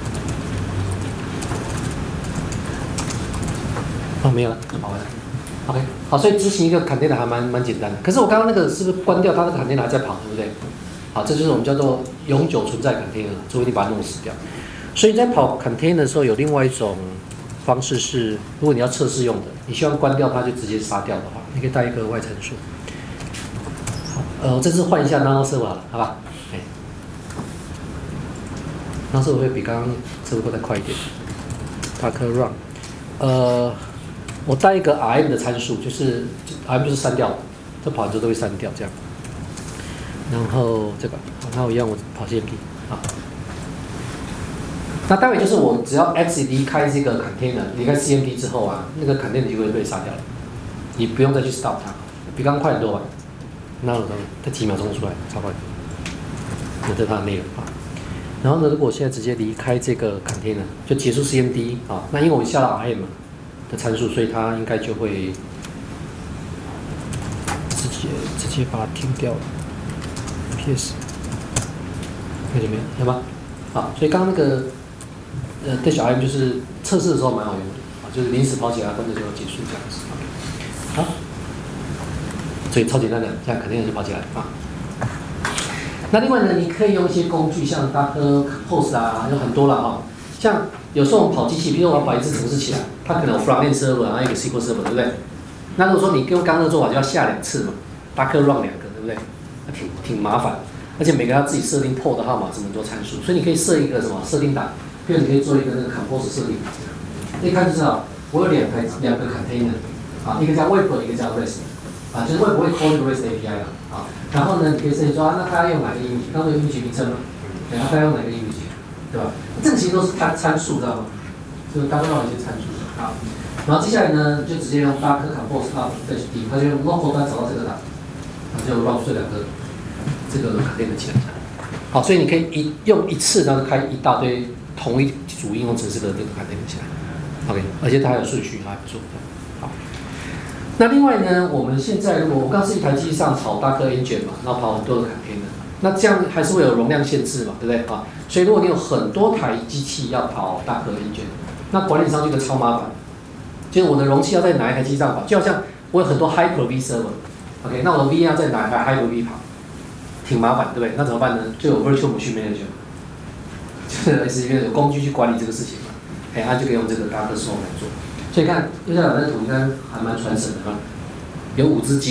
哦，没有了，好完了。OK， 好，所以执行一个 container 还蛮蛮简单的。可是我刚刚那个是不是关掉它那个 container 还在跑，对不对？好，这就是我们叫做永久存在 container， 除非你把它弄死掉。所以在跑 container 的时候，有另外一种方式是，如果你要测试用的，你希望关掉它就直接杀掉的话，你可以带一个外参数。好，呃，我这次换一下 nano server 好了，好吧？哎 ，nano server 会比刚刚这个再快一点。Docker run， 呃，我带一个 R M 的参数，就是 R M 就是删掉，这跑完之后都会删掉这样。然后这个，然后一样我跑 C M D 啊。那待会就是我只要 exit 离开这个 container， 离开 C M D 之后啊，那个 container 就会被杀掉了，你不用再去 stop 它，比刚刚快很多吧？那我它几秒钟出来，超快。这是它的内容啊。然后呢，如果我现在直接离开这个 container， 就结束 C M D 啊，那因为我下了 R M 的参数，所以它应该就会直接直接把它停掉了。P S， 看见没有？有吗？好，所以刚刚那个呃 dash R M 就是测试的时候蛮好用的啊，就是临时跑起来，关键就要结束这样子。好，所以超简单的，这样肯定是跑起来啊。那另外呢，你可以用一些工具，像 Docker Compose 啊，有很多了哈。像有时候我们跑机器，比如说我要把一支程式起来，它可能有 front end server， 然后一个 S Q L server， 对不对？那如果说你用刚刚的做法，就要下两次嘛 ，Docker run 两个，对不对？挺挺麻烦，而且每个要自己设定 port 号码，这么多参数，所以你可以设一个什么设定档，比如你可以做一个那个 compose 设定档，一看就知道我有两台两个 container， 啊，一个叫 web， 一个叫 rest， 啊，就是 web 会 call 这个 rest A P I 了，啊，然后呢，你可以设定说啊，那他要用哪个 image， 刚刚有 image 名称嘛，对，他要用哪个 image， 对吧？这个其实都是参参数，知道吗？就是刚刚有一些参数，啊，然后接下来呢，就直接用 Docker compose up dash d， 他就用 local 它找到这个档，然后就 run 出这两个。这个肯定的起来，好，所以你可以一用一次，然后开一大堆同一组应用程式的这个肯定起来 ，OK， 而且它还有顺序，还不错。好，那另外呢，我们现在如果我刚是一台机器上跑 Docker Engine 嘛，然后跑很多的 container， 那这样还是会有容量限制嘛，对不对啊？所以如果你有很多台机器要跑 Docker Engine， 那管理上这个超麻烦，就是我的容器要在哪一台机器上跑，就好像我有很多 Hyper-V server，OK， 那我的 V 要在哪一台 Hyper-V 跑？挺麻烦，对不对？那怎么办呢？就有 Virtual Machine Manager， 就是 S 里面有工具去管理这个事情嘛。哎，他就可以用这个 Docker Swarm 来做。所以看右下角那个图应该还蛮传神的嘛，有五只鲸鱼，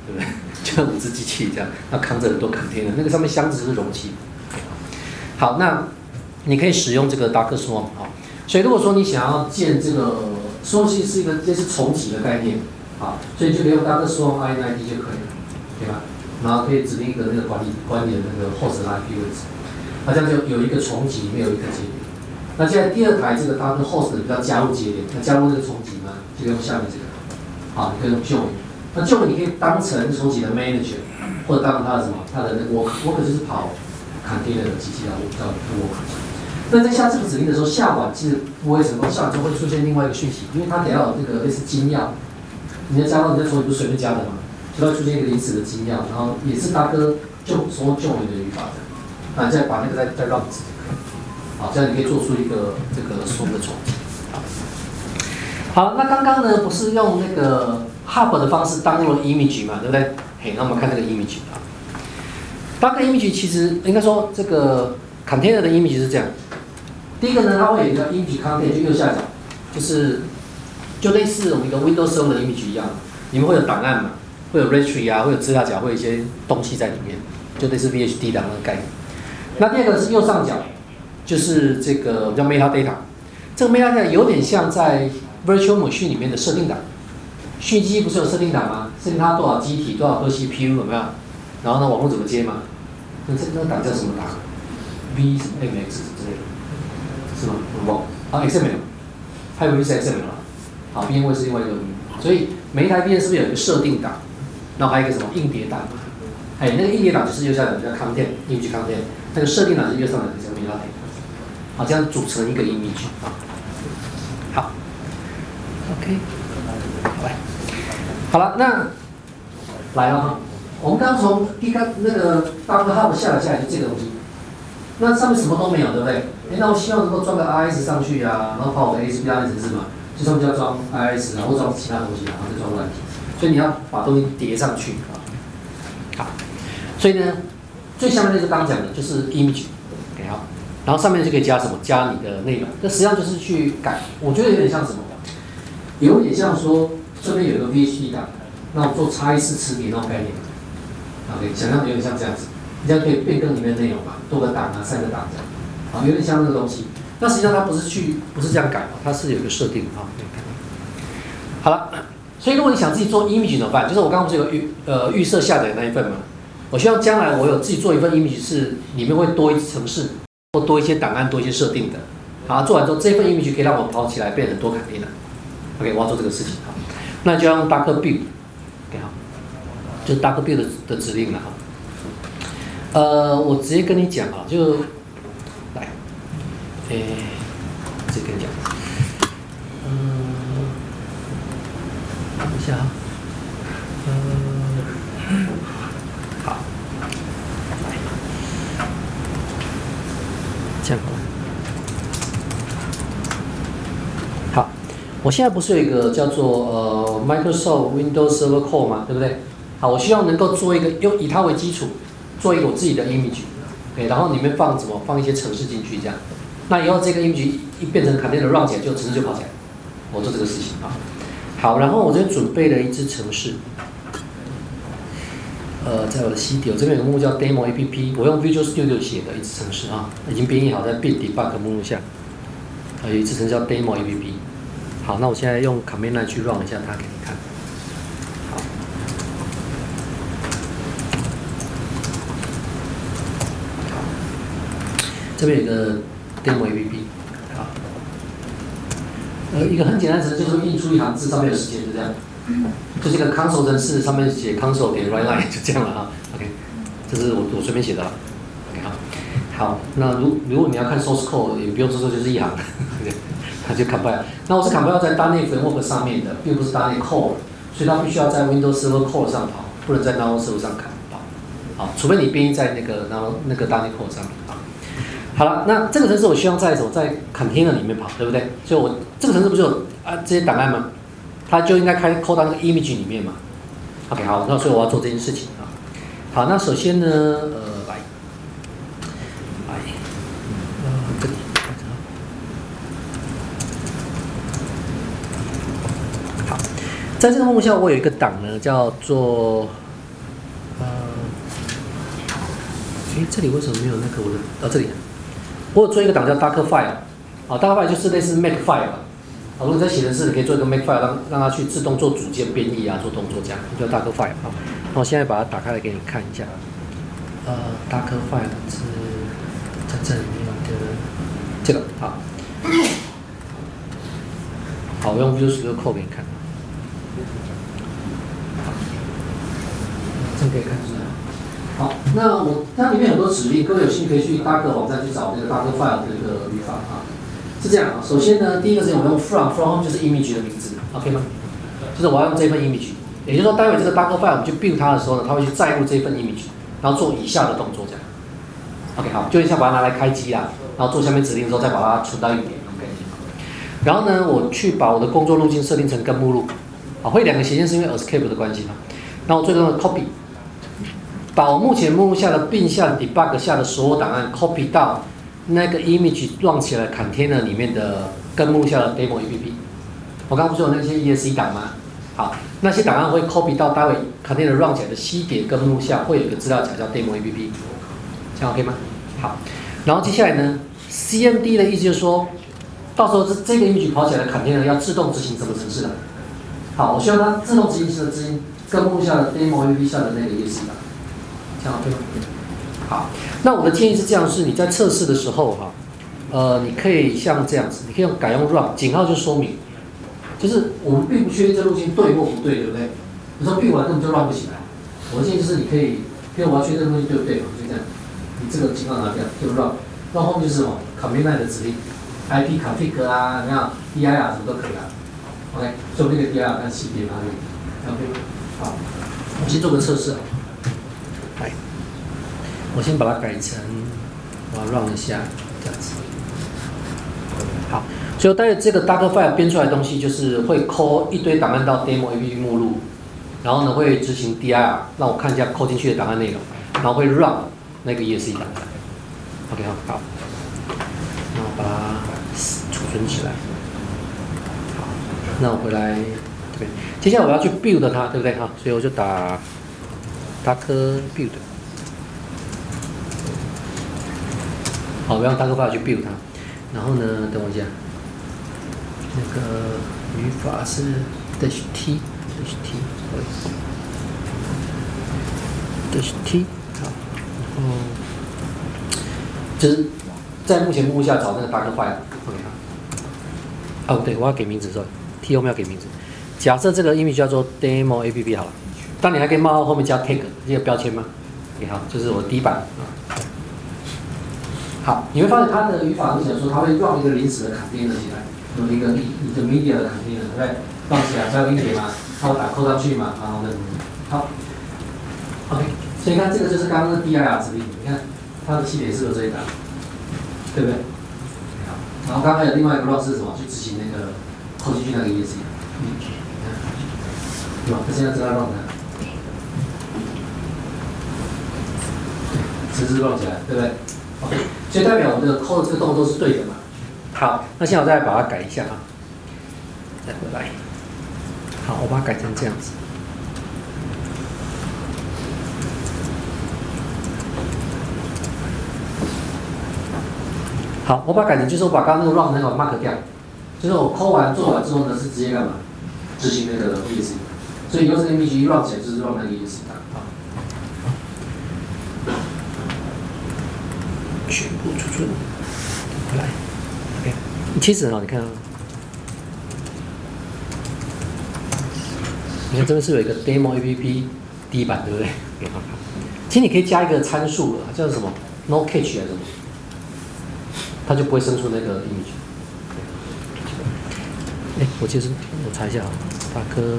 对不对？就像五只机器这样，那扛着很多 container， 那个上面箱子是容器。好，那你可以使用这个 Docker Swarm 啊。所以如果说你想要建这个 Swarm， 其实是一个类似重启的概念啊，所以就可以用 Docker Swarm I N I D 就可以了，对吧？然后可以指定一个那个管理管理的那个 host 的 I P 位置，那这样就有一个重启，里面有一个节点。那现在第二台这个 Docker host 比较加入节点，那加入那个重启呢，就用下面这个，好，你可以用 join。那 join 你可以当成重启的 manager， 或者当成它的什么，它的那个 work work 就是跑 container 的机器啊，我叫 work。那在下这个指令的时候，下管其实不会成功，下管之后会出现另外一个讯息，因为它得要有那个类似金钥，你要加到你在重启不是随便加的嘛，就会出现一个临时的金钥，然后也是大哥就说 join 的语法的，那你再把那个再再 run 一次就可以，好，这样你可以做出一个这个 Swarm 的重启。好，那刚刚呢不是用那个 hub 的方式当做 image 嘛，对不对？嘿，那我们看这个 image 啊，当个 image 其实应该说这个 container 的 image 是这样。第一个呢，它会有一个 image content， 就右下角，就是就类似我们一个 Windows Server 的 image 一样，里面会有档案嘛，会有 registry 啊，会有资料夹，会有一些东西在里面，就类似 V H D 档那个概念。那第二个是右上角，就是这个叫 metadata， 这个 metadata 有点像在 virtual machine 里面的设定档。虚拟机不是有设定档吗？设定它多少机体、多少颗 C P U 有没有？然后呢，网络怎么接嘛？那这那个档叫什么档 ？V 什么 M X 之类的。是吗？我忘了。啊 ，X M L， 还有一个是 X M L 啊。好 ，B N V 是另外一个。所以每一台 B N 是不是有一个设定档？然后还有一个什么硬碟档？哎，那个硬碟档就是右下角叫 content，image content， 那个设定档是右上角叫 metadata。好，这样组成一个 image 啊。好 ，OK， 好来，好了，那来了哈。我们刚刚从第一个那个 Docker Hub 下来下来就这个东西。那上面什么都没有，对不对？哎，那我希望能够装个 I S 上去啊，然后跑我的 A S P I 程式嘛，就上面就要装 I S 啊，或装其他东西啊，然后再装软体。所以你要把东西叠上去啊。好，所以呢，最下面就是刚刚讲的，就是 image， 好，然后上面就可以加什么？加你的内容。这实际上就是去改，我觉得有点像什么？有点像说这边有一个 V H D 档，那我做叉一四磁碟那种概念。OK， 想象有点像这样子。你这样可以变更里面的内容嘛，多个档啊，三个档这样，啊，有点像那个东西。那实际上它不是去，不是这样改，它是有一个设定啊。好了，所以如果你想自己做 image 怎么办？就是我刚刚不是有预呃预设下载的那一份嘛？我希望将来我有自己做一份 image 是里面会多一程式，或多一些档案，多一些设定的。好，做完之后这份 image 可以让我跑起来变很多肯定的。OK， 我要做这个事情好，那就要用 Docker build，OK 好，就是 Docker build 的, 的指令了哈。呃，我直接跟你讲啊，就来，诶，直接跟你讲，嗯，等一下啊，嗯，好，来，这样好了。好，我现在不是有一个叫做呃 Microsoft Windows Server Core 吗？对不对？好，我希望能够做一个用以它为基础。做一个我自己的 image， okay， 然后里面放什么？放一些程式进去，这样。那以后这个 image 一变成 container run 起来，就程式就跑起来。我做这个事情啊。好，然后我这边准备了一支程式，呃，在我的 C D， 我这边有个目录叫 demo app， 我用 Visual Studio 写的一支程式啊，已经编译好在 Bit Debug 目录下。呃，有一支程式叫 demo app。好，那我现在用 command line 去 run 一下它给你看。这边有个 demo A P P， 好，呃，一个很简单的程式，就是印出一行字，上面有时间，就这样，就是一个 console 程式，上面写 console 点 write line 就这样了哈 ，OK， 这是我我随便写的了 ，OK 好，好，那如如果你要看 source code， 也不用说就是一行，它就 compile， 那我是 compile 在 .NET Framework 上面的，并不是 .NET Core， 所以它必须要在 Windows Server Core 上跑，不能在 Nano Server 上跑，好，除非你编译在那个 Nano 那个 .NET Core 上面啊。好了，那这个程式我希望在什么？在 container 里面跑，对不对？所以我这个程式不是有啊这些档案吗？它就应该开扣到那个 image 里面嘛。OK， 好，那所以我要做这件事情啊。好，那首先呢，呃，来，来，呃，这里，好，在这个目录下，我有一个档呢，叫做哎，这里为什么没有那个我的？啊，这里，我有做一个档叫 Dockerfile， 啊 ，Dockerfile 就是类似 Makefile 啊。如果你在写程式，你可以做一个 Makefile， 让让它去自动做组件编译啊，做动作这样，叫 Dockerfile 啊。那我现在把它打开来给你看一下。呃 ，Dockerfile 是在这里面的这个好。好，我用 Visual Studio Code 给你看。这个可以看出来。好，那我它里面很多指令，各位有兴趣可以去 Docker 网站去找那个 Dockerfile 的一个语法啊。是这样啊，首先呢，第一个是我用 from，from 就是 image 的名字 ，OK 吗？就是我要用这份 image， 也就是说，待会这个 Dockerfile 我们去 build 它的时候呢，它会去载入这份 image， 然后做以下的动作，这样。OK， 好，就像把它拿来开机啦，然后做下面指令之后，再把它存到云里 ，OK。然后呢，我去把我的工作路径设定成根目录，啊，会两个斜线是因为 escape 的关系嘛。然后我最重要的 copy， 把我目前目录下的并下的 debug 下的所有档案 copy 到那个 image run 起来 container 里面的根目录下的 demo app。我刚刚不是有那些 E S C 档吗？好，那些档案会 copy 到待会 container run 起来的 C 碟根目录下，会有一个资料夹叫 demo app， 这样 OK 吗？好，然后接下来呢 ，C M D 的意思就是说，到时候这这个 image 跑起来的 container 要自动执行什么程式呢？好，我希望它自动执行的执行根目录下的 demo app 下的那个 E S C 档，这样 OK 吗？好，那我的建议是这样：是你在测试的时候哈，呃，你可以像这样子，你可以用改用 run 井号就说明，就是我们并不确定这路径对或不对，对不对？有时候并完根本就 run 不起来。我的建议就是你可以，因为我要确定这路径对不对嘛，就这样，你这个井号拿掉就 run，run 后面就是什么 command line 的指令 ，I P config 啊，怎么样 ，dir 什么都可以啊。OK， 说不定那个 dir 看细节哪里 ，OK， 好，我们先做个测试啊。来。我先把它改成，我要 run 一下，这样子。好，所以待会这个 Dockerfile 编出来的东西，就是会 call 一堆档案到 demo app 目录，然后呢会执行 dir， 让我看一下 call 进去的档案内容，然后会 run 那个 E S C 档案。OK 好，好，那我把它储存起来。好，那我回来这边，接下来我要去 build 它，对不对哈？所以我就打 Docker build。好，我用 Dockerfile 去 build 它，然后呢，等我一下，那个语法是 dash t dash t dash t 好，然后就是在目前目录下找那个 Dockerfile，OK 好。哦，对，我要给名字是吧 ？T 后面要给名字。假设这个 image 叫做 demo app 好了，当你还可以冒号后面加 tag 这个标签吗 ？OK 好，就是我第一版啊。好，你会发现它的语法跟讲说，它会 run 一个临时的 container 起来，有一个 intermediate 的 container， 对不对 ？run 起来，再有一点嘛，它会打扣上去嘛，然后呢，好 ，OK， 所以你看这个就是刚刚的 dir 指令，你看它的细节是有这一档，对不对？好，然后刚刚有另外一个 run 是什么？去执行那个扣进去那个 E S C， 嗯，对吧？它现在知道 run 的，实时 run 起来，对不对？ OK， 所以代表我们的 code 这个动作是对的嘛？好，那现在我再把它改一下啊，再回来。好，我把它改成这样子。好，我把它改成就是我把刚刚那个 run 那个 mark 掉，就是我 code 完做完之后呢是直接干嘛？执行那个 E S C， 所以以后这个 image 一 run 起来就是 run 那个 E S C 的。好。 全部储存，回来 ，OK。其实啊，你看啊，你看这边是有一个 demo app 第一版，对不对？其实你可以加一个参数了，叫什么 no catch 还是什么，它就不会生出那个 image。哎，我其实我查一下啊，大哥。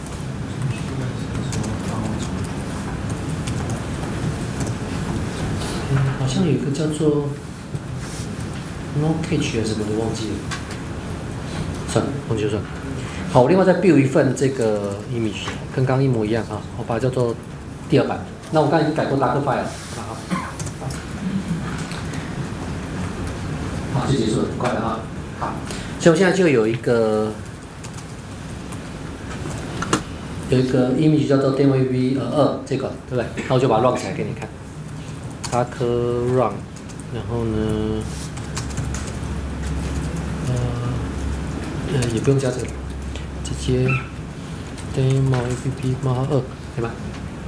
好像有一个叫做 no catch 还是什么的，忘记了。算了，忘记就算了。好，我另外再 build 一份这个 image， 跟刚刚一模一样啊，我把它叫做第二版。那我刚才已经改过 Dockerfile 了，好，好，就结束了，很快的哈。好，所以我现在就有一个有一个 image 叫做 demo app 呃二这个，对不对？那我就把它 run 起来给你看。 Docker run， 然后呢，呃，呃也不用加这个，直接 demo app 冒号二，对吧？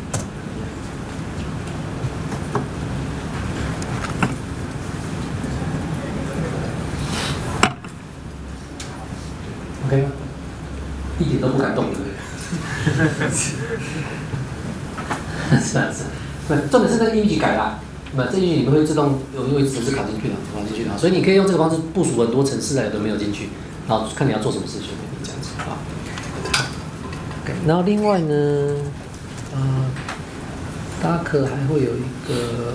OK 吗？一点都不敢动，对不对？是啊是啊，不，重点是那个 image 改啦，那这 image 你们会自动有有程式拷进去的，拷进去的，所以你可以用这个方式部署很多程式来都没有进去，然后看你要做什么事情，这样子啊。OK， 然后另外呢，呃 ，Docker 还会有一个。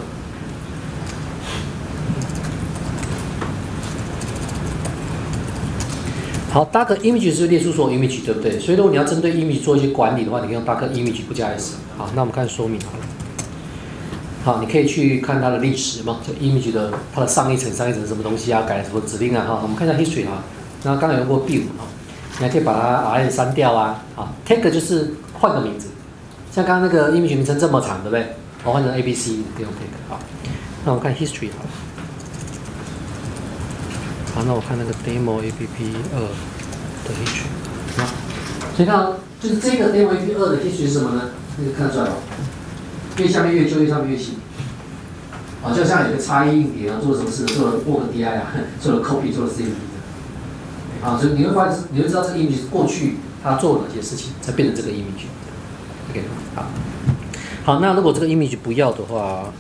好 ，Docker image 是列出所有 image， 对不对？所以如果你要针对 image 做一些管理的话，你可以用 Docker image 不加 s。好，那我们看说明好了。好，你可以去看它的历史嘛，就 image 的它的上一层、上一层什么东西啊，改了什么指令啊，哈，我们看一下 history 哈。那刚才用过 build 哈，你还可以把它 R 删掉啊。好 ，take 就是换个名字，像刚刚那个 image 名称这么长，对不对？我换成 A B C， 可以用 take。好，那我们看 history 好了。 好，那我看那个 demo app 二的 history， 好，所以看到就是这个 demo app 二的 history 是什么呢？那个看得出来吗？越下面越旧，越上面越新。啊，就像有个差异硬碟啊，做了什么事，做了 word D I 啊，做了 copy， 做了 C M D 啊，所以你会发现，你会知道这个 image 过去它做了哪些事情，才变成这个 image。OK， 好，好，那如果这个 image 不要的话。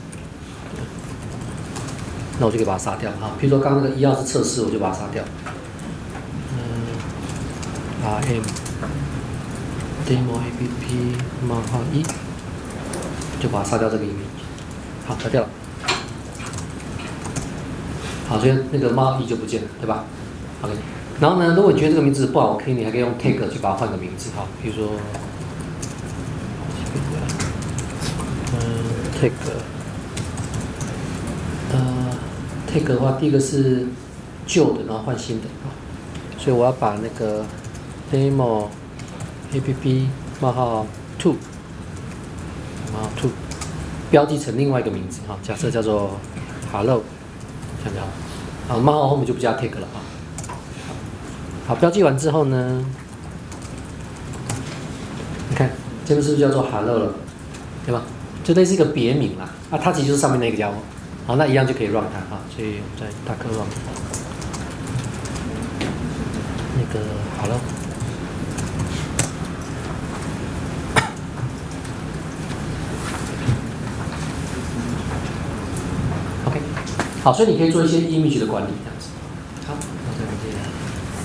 那我就可以把它杀掉啊。比如说刚刚那个一号是测试，我就把它杀掉。嗯 ，R M demo app 冒号一，就把它杀掉这个 image。好，杀掉了。好，所以那个冒号一就不见了，对吧 ？OK。然后呢，如果你觉得这个名字不好听，你还可以用 take 去把它换个名字哈。比如说，嗯 ，take。 呃 ，take 的话，第一个是旧的，然后换新的啊，所以我要把那个 demo app 冒号 two 冒号 two 标记成另外一个名字哈，假设叫做 hello， 这样就好。好，冒号后面就不加 take 了啊。好，标记完之后呢，你看这个是不是叫做 hello 了，对吧？就类似一个别名啦，啊，它其实就是上面那个家伙。 好，那一样就可以 run 它哈，所以我在 Docker run 那个好了 ，OK， 好，所以你可以做一些 image 的管理这样子。好，那再往这边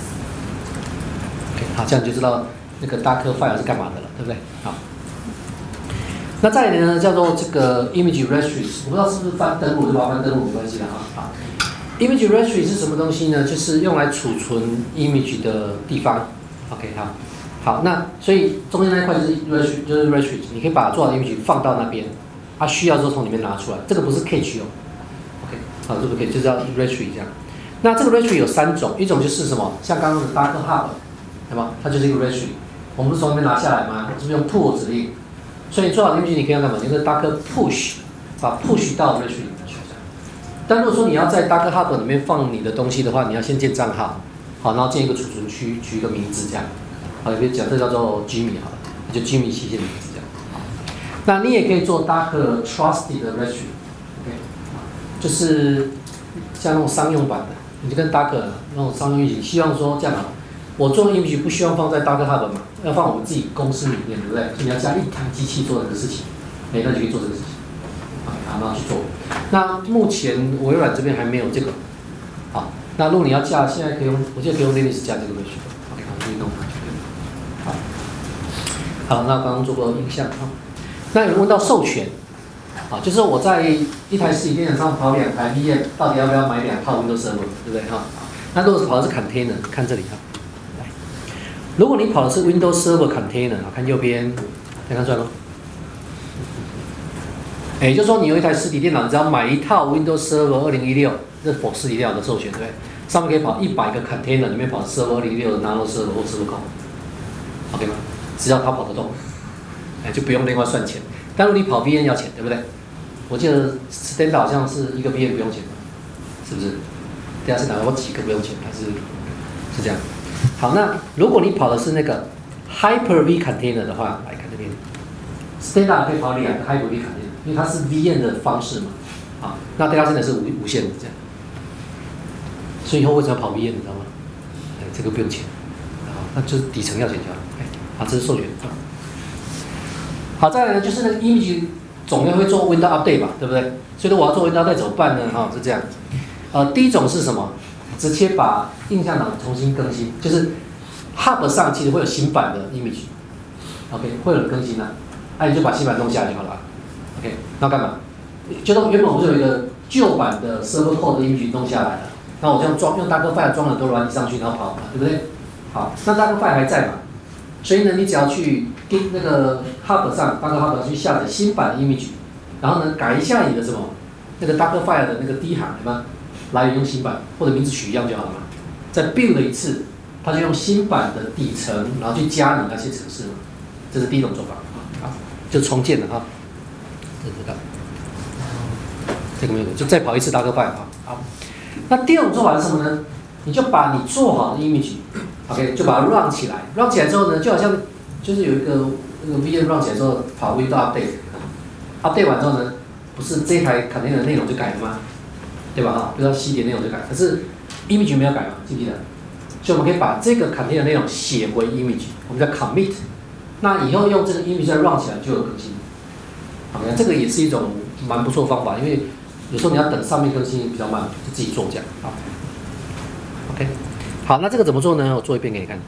，OK， 好，这样你就知道那个 Docker file 是干嘛的了，对不对？好。 那再来呢，叫做这个 image registry， 我不知道是不是翻登录，就把它翻登录没关系的哈。好 ，image registry 是什么东西呢？就是用来储存 image 的地方。OK， 好，好，那所以中间那一块就是 registry， 就是 registry， 你可以把做好的 image 放到那边，它、啊、需要之后从里面拿出来。这个不是 cache 哦。OK， 好，这个可以就叫 registry 这样。那这个 registry 有三种，一种就是什么？像刚刚的 Docker Hub， 对吧？它就是一个 registry， 我们不是从里面拿下来吗？是不是用 pull 指令？ 所以做好的 image 你可以要干嘛？你可以 Docker push， 把 push 到 registry 里面去。但如果说你要在 Docker Hub 里面放你的东西的话，你要先建账号，好，然后建一个储存区，取一个名字这样。好，也可以讲这叫做 Jimmy 好了，就 Jimmy 旗舰的名字这样。好，那你也可以做 Docker trusted registry，OK， 就是像那种商用版的，你就跟 Docker 那种商用一起，希望说这样啊。 我做 image 不希望放在 Docker Hub 嘛，要放我们自己公司里面，对不对？所以你要加一台机器做这个事情，哎，那就可以做这个事情，啊，然后去做。那目前微软这边还没有这个，好，那如果你要架，现在可以用，我记得可以用 Linux 架这个东西 ，OK， 好，去弄它就可以了。好，好，那刚刚做过影像啊，那有人问到授权，啊，就是我在一台实体电脑上跑两台 V M， 到底要不要买两套 Windows Server， 对不对哈？那如果是跑的是 container， 看这里哈。 如果你跑的是 Windows Server Container， 看右边，能看出来吗？也就是说，你有一台实体电脑，你只要买一套 Windows Server 二零一六，这是 for 实体电脑的授权，对不对？上面可以跑一百个 container， 里面跑 Server 二零一六的 Nano Server 或 Server Com，OK 吗？只要它跑得动，哎，就不用另外算钱。但如果你跑 V N 要钱，对不对？ 我记得 Stenda 好像是一个 V M 不用钱的，是不是？大家是哪个几个不用钱，还是是这样？好，那如果你跑的是那个 Hyper-V Container 的话，来看这边 ，Stenda 可以跑两个 Hyper-V Container， 因为它是 V M 的方式嘛。啊，那 data center 是无无限的这样，所以以后为什么要跑 V M 你知道吗？哎，这个不用钱，啊，那就是底层要钱就好。哎，好，这是授权。好，再来呢，就是那个 image 总要会做 Windows Update 吧，对不对？所以说我要做 Windows Update 怎么办呢？哈、哦，是这样。呃，第一种是什么？直接把印象档重新更新，就是 Hub 上其实会有新版的 image，OK， 会有更新的、啊，那、啊、你就把新版弄下来就好了 ，OK， 那干嘛？就是原本我就有一个旧版的 Server Code 的 image 弄下来了，那我这样装用 Dockerfile 装很多软体上去，然后跑嘛，对不对？好，那 Dockerfile 还在嘛？所以呢，你只要去那个 Hub 上 ，Docker Hub 去下载新版的 image， 然后呢改一下你的什么那个 Dockerfile 的那个第一行，对吗？来用新版或者名字取一样就好了嘛。再 build 一次，它就用新版的底层，然后去加你那些程式嘛。这是第一种做法，好，就重建了哈。这知道。这个没有，就再跑一次 Dockerfile 啊。好，那第二种做法是什么呢？你就把你做好的 image，OK， 就把它 run 起来。run 起来之后呢，就好像就是有一个那个 V M run 起来之后跑 Windows Update，update 完之后呢，不是这台 container 的内容就改了吗？对吧？哈，不知道细节内容就改，可是 image 没有改嘛，记不记得？所以我们可以把这个 container 内容写回 image， 我们叫 commit。那以后用这个 image 再 run 起来就有更新。好，这个也是一种蛮不错的方法，因为有时候你要等上面更新比较慢，就自己做这样。好 ，OK， 好，那这个怎么做呢？我做一遍给你看。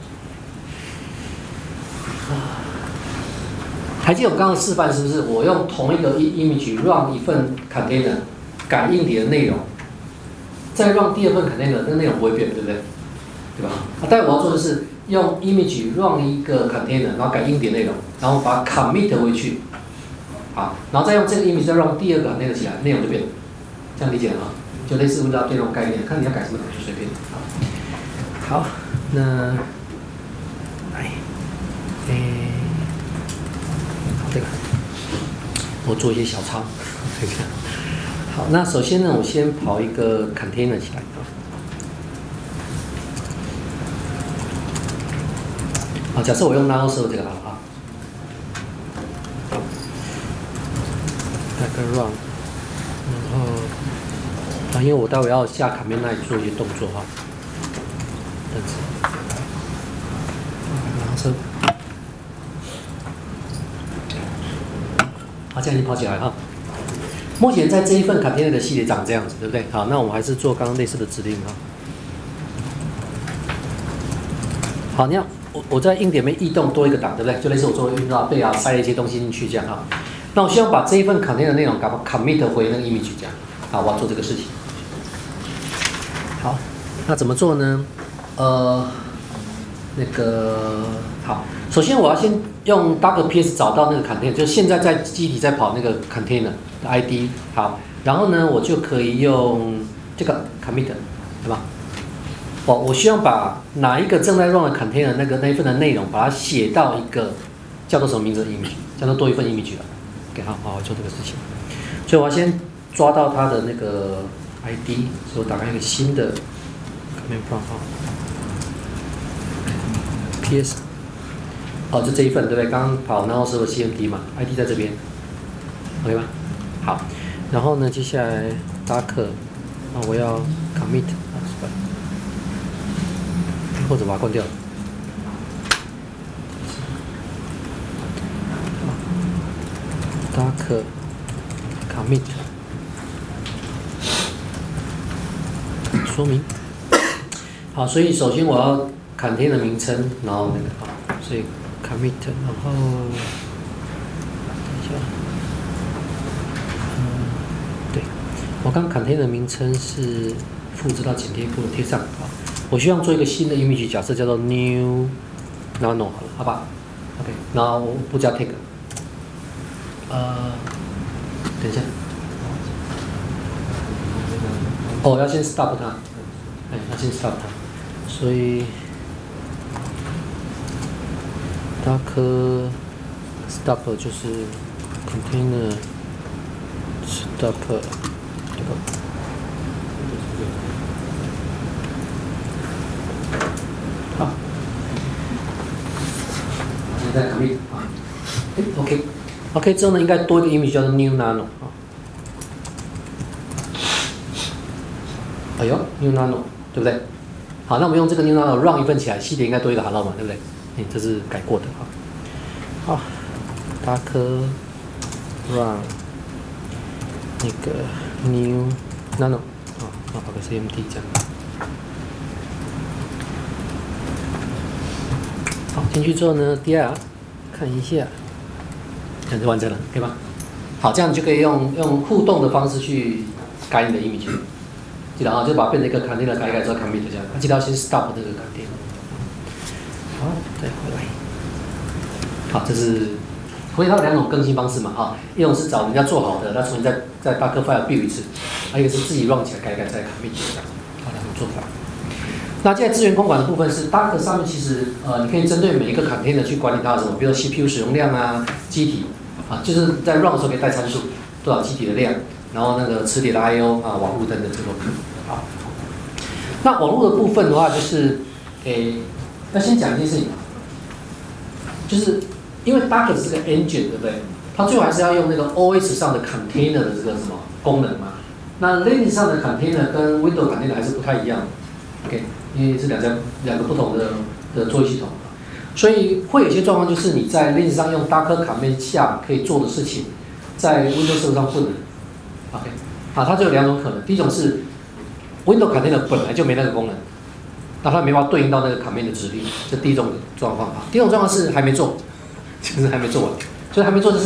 还记得我刚刚的示范是不是？我用同一个 image run 一份 container， 改硬碟的内容，再 run 第二份 container， 那内容不会变，对不对？对吧？啊，但我要做的是用 image run 一个 container， 然后改硬碟内容，然后把它 commit 回去，好，然后再用这个 image 再 run 第二个 container 起来，内容就变了。这样理解了啊？就类似 Windows 这种概念，看你要改什么就随便。好，那，哎，诶，好，这个我做一些小抄，这个。好，那首先呢，我先跑一个 container 起来啊。好，假设我用 nano server 这个好了啊。那个 run， 然后啊，因为我待会要下 command line 做一些动作哈。等等。nano server。好，这样已经跑起来哈。目前在这一份 container 的系列长这样子，对不对？好，那我们还是做刚刚类似的指令哈。好，你看我我在硬碟里面异动多一个档，对不对？就类似我做 Windows Update啊，塞了一些东西进去这样哈。那我希望把这一份 container 内容把它 commit 回那个 image 这样。好，我要做这个事情。好，那怎么做呢？呃，那个好，首先我要先用 Docker.ps 找到那个 container， 就是现在在基底在跑那个 container 的 I D。好，然后呢，我就可以用这个 commit， 对吧？我我希望把哪一个正在 run 的 container 那个那一份的内容，把它写到一个叫做什么名字的 image， 叫做多一份 image 了。OK， 好，好，我做这个事情。所以我要先抓到它的那个 I D， 所以我打开一个新的 command prompt 哈 ，ps， 哦，就这一份对不对？刚刚跑 nano server C M D 嘛 ，I D 在这边 ，OK 吧？好，然后呢，接下来 Docker， 那我要 commit。或者把它关掉。Docker commit 说明。好，所以首先我要 container 的名称，然后那个好，所以 commit， 然后等一下，嗯，对，我刚 container 的名称是复制到剪贴簿贴上啊。我希望做一个新的 image， 假设叫做 new nano 好了，好吧 ？OK， 然后我不加 tag， 呃，等一下，哦，要先 stop 它，哎，要先 stop 它，所以 Docker stop 就是 container stop 这个。好，现在 commit 啊，哎 ，OK，OK、OK, 之后呢，应该多一个 image 叫做 new nano 啊。哎呦 ，new nano 对不对？好，那我们用这个 new nano run 一份起来，细节应该多一个 hello 嘛，对不对？哎，这是改过的啊。好 ，docker run 那个 new nano 啊，那把个 C M D 这样。好，进去之后呢 ，D R 看一下，这样就完成了，可以吗？好，这样你就可以用用互动的方式去改你的 image。记得啊，就把它变成一个 container 改一改之后 commit 这样，记得要先 stop 这个 container。好，再回来。好，这是回到两种更新方式嘛，哈，一种是找人家做好的，那重新再再 Docker file build 一次，还有一个是自己 run 起来改一改再 commit 这样，好，两种做法。那现在资源控管的部分是 Docker 上面其实呃，你可以针对每一个 container 去管理它的什么，比如说 C P U 使用量啊、机体啊，就是在 run 的时候可以带参数，多少机体的量。然后那个磁铁的 I O 啊，网络等等这都可以。好，那网络的部分的话，就是，诶，要先讲一件事情，就是因为 Docker 是个 engine， 对不对？它最后还是要用那个 O S 上的 container 的这个什么功能嘛。那 Linux 上的 container 跟 Windows container 还是不太一样 ，OK， 因为是两家两个不同的的作业系统，所以会有些状况就是你在 Linux 上用 Docker command 下可以做的事情，在 Windows 上不能。OK， 好，它就有两种可能。第一种是 Windows container 本来就没那个功能，那它没办法对应到那个 command 的指令，这第一种状况啊。第二种状况是还没做，就是还没做完，所以还没做就是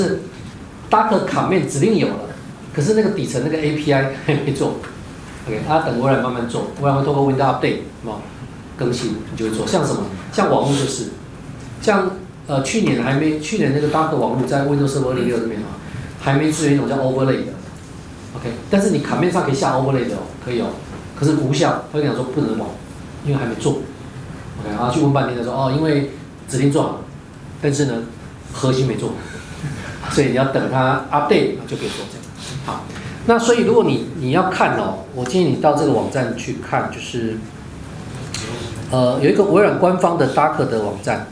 Docker command 指令有了，可是那个底层那个 A P I 还没做。OK， 它等微软慢慢做，微软会透过 Windows Update 嘛更新，你就会做。像什么？像网络就是，像呃去年还没去年那个 Docker 网络在 Windows Server 二零六这边啊，还没支援一种叫 Overlay 的。OK， 但是你卡面上可以下 overlay 的哦，可以哦，可是无效，他跟你讲说不能玩，因为还没做。OK， 然后去问半天，他说哦，因为指令做好，但是呢核心没做，所以你要等它 update 就可以做这样。好，那所以如果你你要看哦，我建议你到这个网站去看，就是呃有一个微软官方的 Docker 的网站，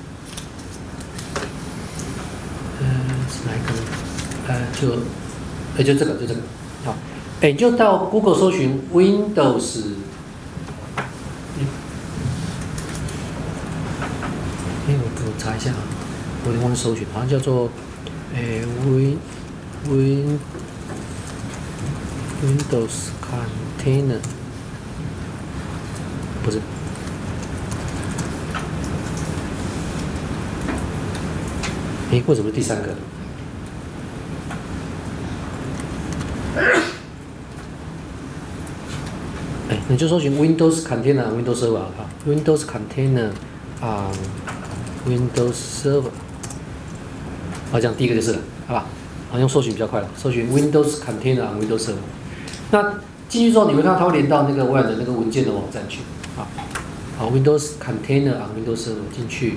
呃是哪一个呢？呃就。哎，就这个，就这个，好，哎，就到 Google 搜寻 Windows， 哎，我我查一下啊，我有点忘记搜寻，好像叫做，哎 Win Win Windows Container， 不是，哎，为什么是第三个？哎，你就搜寻 Windows Container Windows Server 啊 ，Windows Container 啊 ，Windows Server， 好，这样第一个就是了，好吧？好，用搜寻比较快了，搜寻 Windows Container Windows Server。那进去之后，你会看到它会连到那个微软的那个文件的网站去，啊，好 ，Windows Container Windows Server 进去。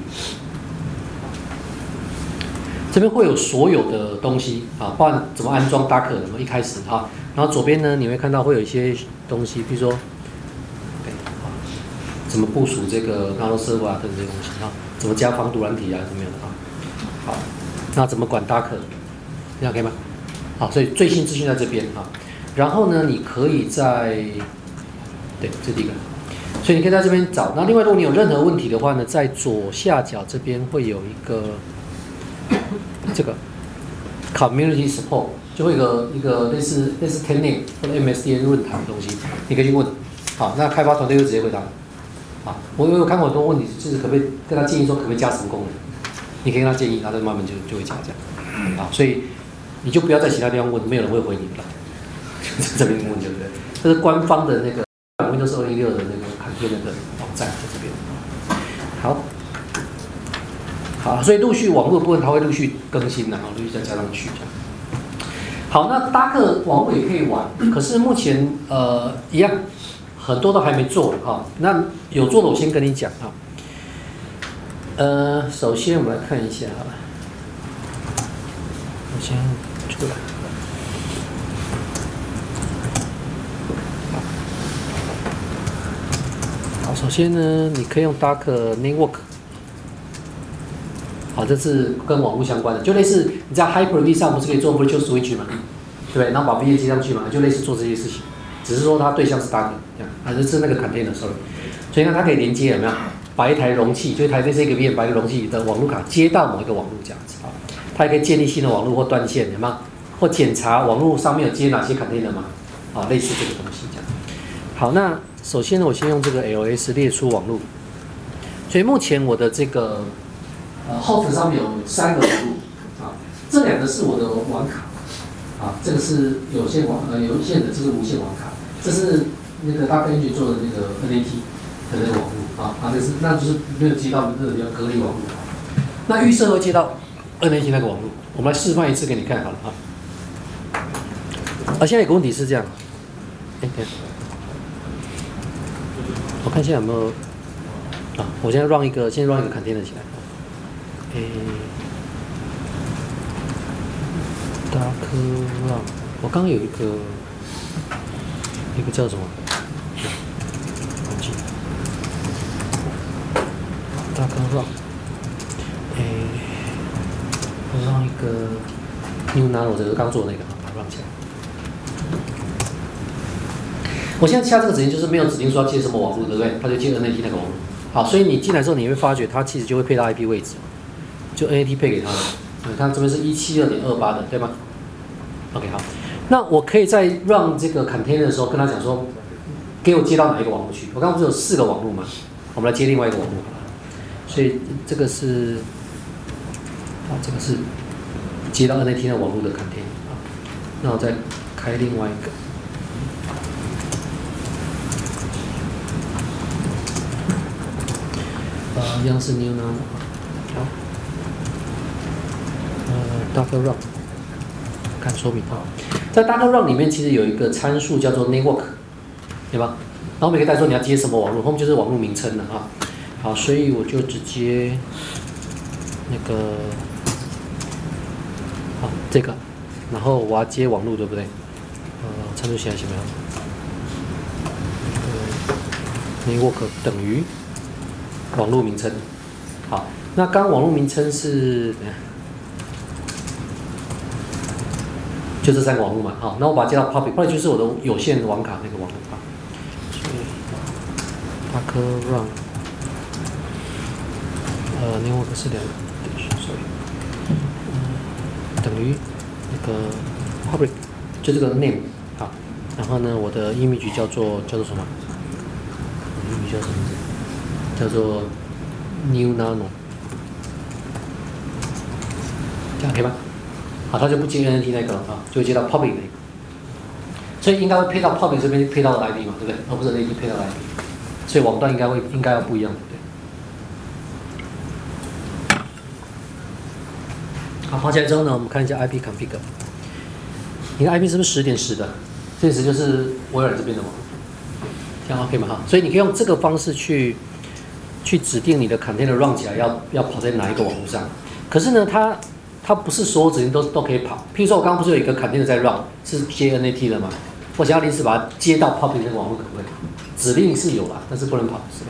这边会有所有的东西啊，包含怎么安装 Docker 什么一开始哈，然后左边呢你会看到会有一些东西，比如说，对啊，怎么部署这个 Nano Server 啊等这些东西啊，怎么加防毒软体啊怎么样的啊，好，那怎么管 Docker， 这样可以吗？好，所以最新资讯在这边哈，然后呢你可以在，对，这第一个，所以你可以在这边找。那另外如果你有任何问题的话呢，在左下角这边会有一个。这个 community support 就会有一个一个类似类似 Tenet 或者 M S D N 论坛的东西，你可以去问。好，那开发团队就直接回答。好，我有看过很多问题，就是可不可以跟他建议说可不可以加什么功能，你可以跟他建议，然后再慢慢就就会加这样。好，所以你就不要在其他地方问，没有人会回你了，就在这边问就对。这是官方的那个 Windows 二零一六的那个坎片那个网站在这边。好。好，所以陆续网络部分它会陆续更新，然后陆续再加上去这样。好，那 Docker 网络也可以玩，可是目前呃一样，很多都还没做哈。那有做的我先跟你讲哈。呃，首先我们来看一下好了，我先出来。 好，首先呢，你可以用 Dark Network。好，这是跟网络相关的，就类似你在 Hyper-V 上不是可以做 Virtual Switch 嘛，对不对？然后把 V A 接上去嘛，就类似做这些事情，只是说它对象是 Dark 这样，啊，这是那个 container，sorry。所以呢，它可以连接有没有？把一台容器，就一台类似一个 V M， 把一个容器的网络卡接到某一个网络这样子啊，它也可以建立新的网络或断线，有没有？或检查网络上面有接哪些 container 嘛，啊，类似这个东西这样。好，那首先呢，我先用这个 L S 列出网络，所以目前我的这个。呃 ，host 上面有三个网路啊，这两个是我的网卡啊，这个是有线网呃有线的，这是无线网卡，这是那个大根据做的那个 N A T 的那个网路啊，啊，那是那就是没有接到那个叫隔离网路，那预设会接到 N A T 那个网路，我们来示范一次给你看好了啊。啊，现在有个问题是这样，哎，看，我看现在有没有啊？我现在 run 一个，先 run 一个 container 起来。诶 ，Dark Run， 我刚刚有一个，一个叫什么？忘记了。Dark Run， 诶，我让一个 New Nano， 这个刚做的那个，把它 run 起来。我现在下这个指令就是没有指定说要接什么网络，对不对？它就接 N A T 那个网络。好，所以你进来之后，你会发觉它其实就会配到 I P 位置。就 N A T 配给他的，你看这边是 一七二点二八 的，对吗 ？OK， 好，那我可以在 run 这个 container 的时候跟他讲说，给我接到哪一个网络去？我刚刚不是有四个网络吗？我们来接另外一个网络，所以这个是，啊，这个是接到 N A T 的网络的 container 啊，那我再开另外一个，呃，一样是 new nano， 好。Dark Run， 看说明啊，在 Dark Run 里面其实有一个参数叫做 Network， 对吧？然后我们可以带说你要接什么网络，后面就是网络名称了啊。好，所以我就直接那个，好这个，然后我要接网络，对不对？呃，参数写在什么样？呃 ，Network 等于网络名称。好，那刚网络名称是。就这三个网络嘛，好，那我把它接到 public，public 就是我的有线网卡那个网络啊。所以 Dark Run， 呃 ，network 是两个，所以，嗯，等于那个 public， 就这个 name， 好，然后呢，我的 image 叫做叫做什么？我的 image 叫什么名字？叫做 New Nano， 这样可以吗？好，它就不接 N A T 那个了啊，就会接到 public 那个，所以应该会配到 public 这边配到的 I P 嘛，对不对？而不是 N A T 配到的 I P， 所以网段应该会应该要不一样，对不对？好，跑起来之后呢，我们看一下 I P config， 你的 I P 是不是十点十的？这十就是微软这边的网，这样 OK 吗？哈，所以你可以用这个方式去去指定你的 container run 起来要要跑在哪一个网络上。可是呢，它它不是所有指令都都可以跑。譬如说，我刚刚不是有一个 container 在 run 是接 N A T 的吗？我想要临时把它接到 public 那个网络，可不可以？指令是有啦，但是不能跑，是吧？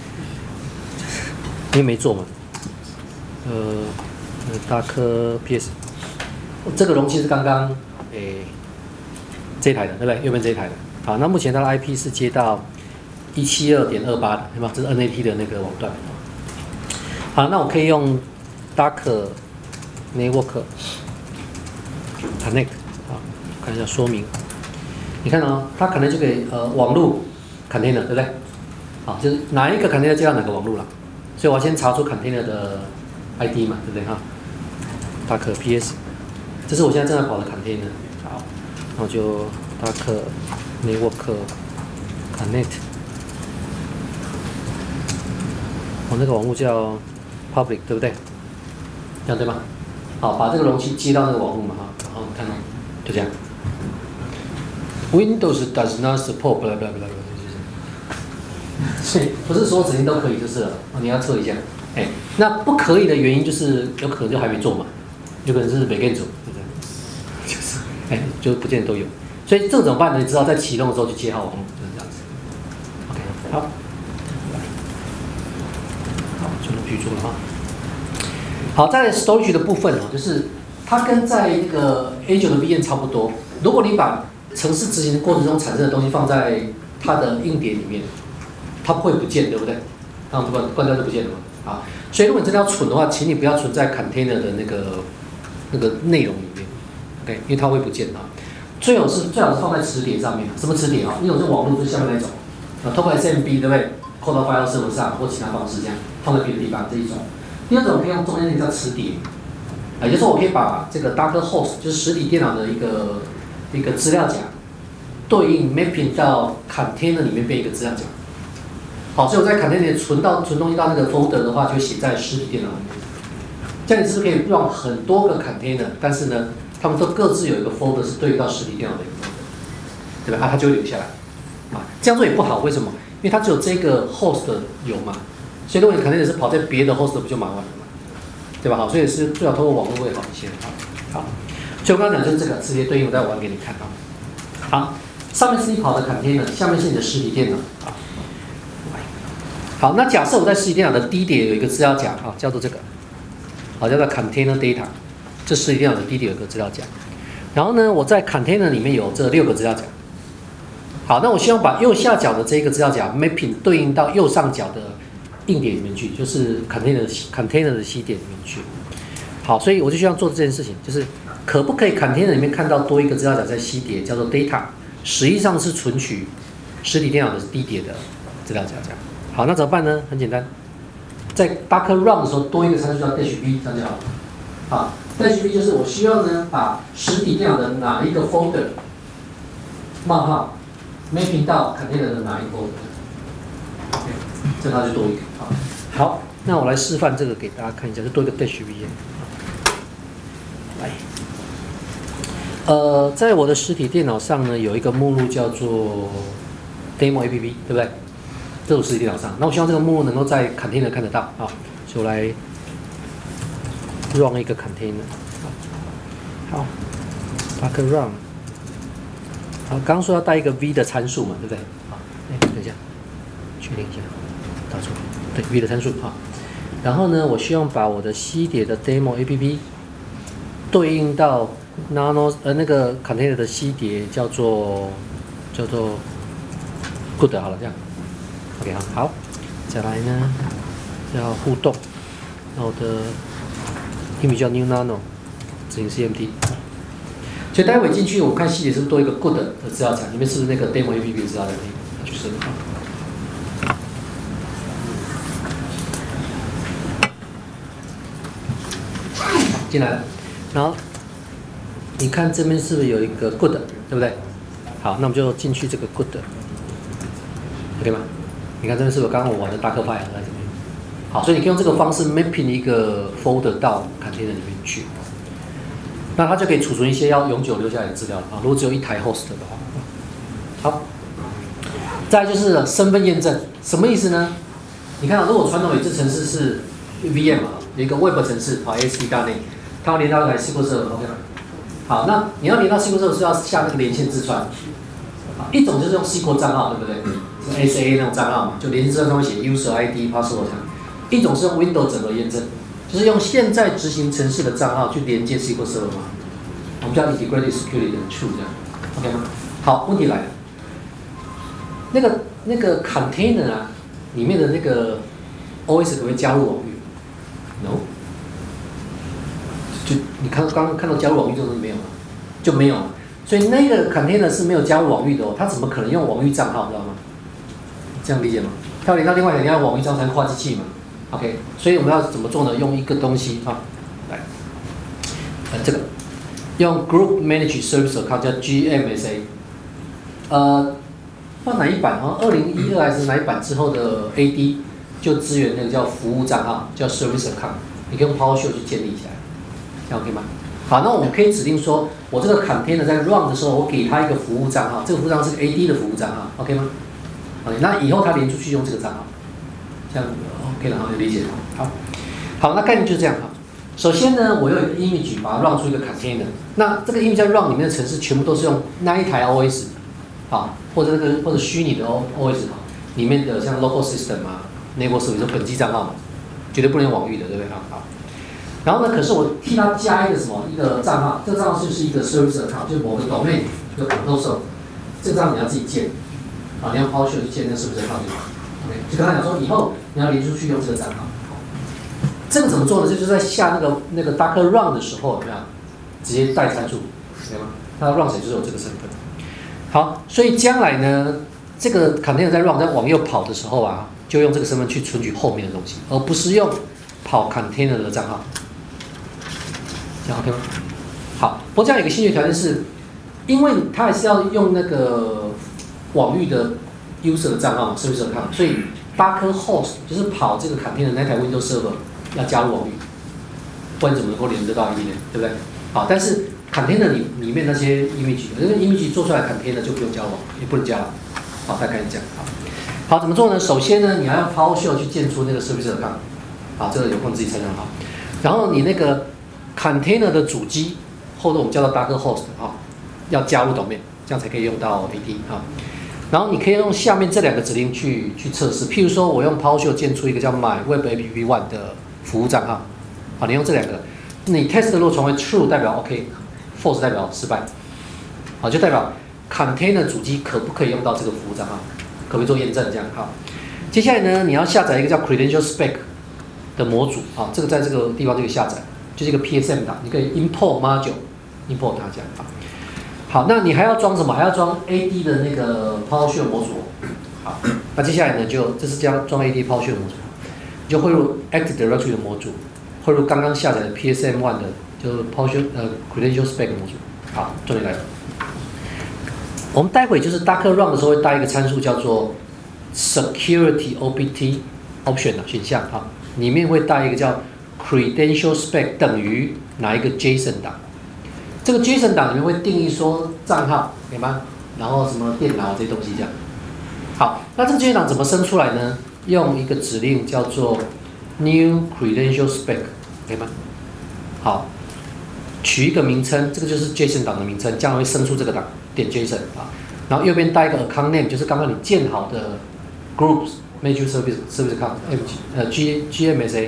因为没做嘛。呃，大颗 P S， 这个容器是刚刚诶这一台的，对不对？右边这一台的。好，那目前它的 I P 是接到 一七二点二八 的，对吗？这是 N A T 的那个网段。好，那我可以用 Dark Network Connect， 好，看一下说明。你看哦，它可能就给呃网路 container， 对不对？好，就是哪一个 container 接到哪个网路了。所以我要先查出 container 的 I D 嘛，对不对哈 ？Dark P S， 这是我现在正在跑的 container。好，然后就 Dark Network Connect。我那个网路叫 public， 对不对？这样对吗？好，把这个容器接到那个网路嘛哈，然后看到就这样。Windows does not support blah blah blah blah， 所以不是所有指令都可以就是了，你要测一下。哎，那不可以的原因就是有可能就还没做嘛，有可能是没跟你做，对不对？就是，哎，就不见得都有。所以这怎么办呢？你知道在启动的时候去接好网路，就是这样子。OK， 好。 全都居住了哈。好，在 storage 的部分哦，就是它跟在那个 A 九 的 V M 差不多。如果你把程式执行的过程中产生的东西放在它的硬碟里面，它会不见，对不对？那我们关关掉就不见了嘛。好，所以如果你真的要存的话，请你不要存在 container 的那个那个内容里面 ，OK， 因为它会不见啊。最好是最好是放在磁碟上面，什么磁碟啊？一种是网络，就是下面那种，啊，透过 S M B 对不对？扣到 file server 上或其他方式这样放在别的地方这一种。第二种可以用中间那个叫磁碟，啊，也就是说我可以把这个 Docker host 就是实体电脑的一个一个资料夹，对应 mapping 到 container 里面变一个资料夹。好，所以我在 container 里存到存东西到那个 folder 的话，就写在实体电脑里面。这样你是不是可以用很多个 container， 但是呢，他们都各自有一个 folder 是对应到实体电脑的一个 folder， 对吧？啊，它就会留下来。啊，这样做也不好，为什么？因为它只有这个 host 有嘛，所以如果你 container 是跑在别的 host， 不就麻烦了嘛，对吧？好，所以是最好通过网络会好一些。好，所以我刚刚讲就是这个直接对应，我再玩给你看啊。好，上面是你跑的 container， 下面是你的实体电脑。好，那假设我在实体电脑的 D 碟有一个资料夹啊，叫做这个，好，叫做 container data， 这实体电脑的 D 碟有一个资料夹。然后呢，我在 container 里面有这六个资料夹。好，那我希望把右下角的这个资料夹 mapping 对应到右上角的硬碟里面去，就是 container container 的 C 碟里面去。好，所以我就希望做这件事情，就是可不可以 container 里面看到多一个资料夹在 C 碟，叫做 data， 实际上是存取实体电脑的 D 碟的资料夹这样。好，那怎么办呢？很简单，在 Docker run 的时候多一个参数叫 dash v， 这样就好了。好 ，dash v 就是我需要呢把实体电脑的哪一个 folder 冒号 mapping 到 container 的哪一个 folder， 这它就多一个。好，好，那我来示范这个给大家看一下，就多一个 dash v。来，呃，在我的实体电脑上呢，有一个目录叫做 demo app， 对不对？这是实体电脑上，那我希望这个目录能够在 container 看得到啊，所以我来 run 一个 container。好 ，Docker run。好，刚刚说要带一个 v 的参数嘛，对不对？好，哎，等一下，确定一下，打错，对 v 的参数啊。然后呢，我希望把我的 C 碟的 demo app 对应到 nano 呃那个 container 的 C 碟叫做叫做 good 好了，这样。OK 好，好，再来呢要互动，那我的 image 叫 new nano， 执行 C M D， 所以待会进去我看细节是不是多一个 good 的资料夹，里面是不是那个 demo app 的资料夹可以去设定。好，进来了，然后你看这边是不是有一个 good， 对不对？好，那我们就进去这个 good，OK 吗？你看这边是不是刚刚我玩的 Docker file 在这边？好，所以你可以用这个方式 mapping 一个 folder 到 container 里面去，那它就可以储存一些要永久留下来的资料了啊。如果只有一台 host 的话，好，再来就是身份验证，什么意思呢？你看到、啊、如果传统有这程式是 V M 啊，有一个 Web 程式跑 A S P 大内，它要连到一台 S Q L Server，OK 吗？好，那你要连到 S Q L Server 是要下那个连线字串，一种就是用 S Q L 账号，对不对？S A 那种账号嘛，就连线字串上面写 user I D、password 一种是用 Windows 整合验证，就是用现在执行程式的账号去连接 S Q L Server 嘛，我们叫 Integrated Security 的 True 这样 ，OK 吗？好，问题来了，那个那个 container 啊，里面的那个 O S 可不可以加入网域 ？No， 就你看刚刚看到加入网域这种东西没有吗？就没有，所以那个 container 是没有加入网域的哦，它怎么可能用网域账号，知道吗？这样理解吗？它要连到另外一个，你要网域账号才能跨机器嘛。OK， 所以我们要怎么做呢？用一个东西啊，来，呃，这个用 Group Managed Service Account 叫 G M S A， 呃，换哪一版？好像二零一二还是哪一版之后的 A D 就支援那个叫服务账号，叫 Service Account， 你可以用 PowerShell 去建立起来，这样 OK 吗？好，那我们可以指定说，我这个 container 在 run 的时候，我给它一个服务账号，这个服务账号是个 A D 的服务账号 ，OK 吗？ OK， 那以后它连出去用这个账号，这样 OK 了，好，有理解了。好，好，那概念就是这样哈。首先呢，我有一个 image 把它 run 出一个 container， 那这个 image 在 run 里面的程式全部都是用那一台 O S， 啊，或者这个或者虚拟的 O S 里面的像 local system 啊、network service 本机账号嘛， 绝对不能网域的，对不对？好。然后呢，可是我替它加一个什么一个账号，这个账号就是一个 service account， 就是某个 domain 一个 control， 这个账号你要自己建，啊，你要 PowerShell 去建那个 service account 就好 ，OK， 就跟他讲说以后你要连出去用这个账号。这个怎么做呢？这就是在下那个那个 Docker run 的时候，怎么样？直接带参数，对吗？它 run 起来就是有这个身份。好，所以将来呢，这个 container 在 run 在往右跑的时候啊，就用这个身份去存取后面的东西，而不是用跑 container 的账号。这样 OK 吗？好，不过这样有一个先决条件是，因为它还是要用那个网域的 user 的账号嘛 ，service account， 所以 Docker host 就是跑这个 container 那台 Windows server 要加入网域，不然怎么能够连得到 I D 呢？对不对？好，但是 container 里里面那些 image， 那个 image 做出来 container 就不用加网，也不能加了。好，大概讲好。好，怎么做呢？首先呢，你要用 PowerShell 去建出那个 service account， 好，这个有空自己参照好。然后你那个 container 的主机，或者我们叫做 Docker host 啊，要加入 domain， 这样才可以用到 A D 啊。然后你可以用下面这两个指令去去测试，譬如说我用 PowerShell 建出一个叫 My Web App One 的服务账号，好，你用这两个，你 test 如果传为 true 代表 OK，false 代表失败，好，就代表 container 主机可不可以用到这个服务账号，可不可以做验证这样好。接下来呢，你要下载一个叫 Credential Spec 的模组，啊，这个在这个地方就可以下载，就是一个 P S M 档，你可以 import module，import 它这样啊。好，那你还要装什么？还要装 A D 的那个 PowerShell 模组。好，那接下来呢，就这是这样装 A D PowerShell 模组，你就汇入 Active Directory 的模组，汇入刚刚下载的 P S M 一 的，就是 PowerShell 呃 Credential Spec 模组。好，重点来了，我们待会就是 Docker Run 的时候会带一个参数叫做 Security O P T option 选项啊，里面会带一个叫 Credential Spec 等于哪一个 JSON 档。这个 JSON 档里面会定义说账号，对吗？然后什么电脑这些东西这样。好，那这个 JSON 档怎么生出来呢？用一个指令叫做 new credential spec， 对吗？好，取一个名称，这个就是 JSON 档的名称，将来会生出这个档点 JSON 啊。然后右边带一个 account name， 就是刚刚你建好的 groups major service service account， 呃 G G M S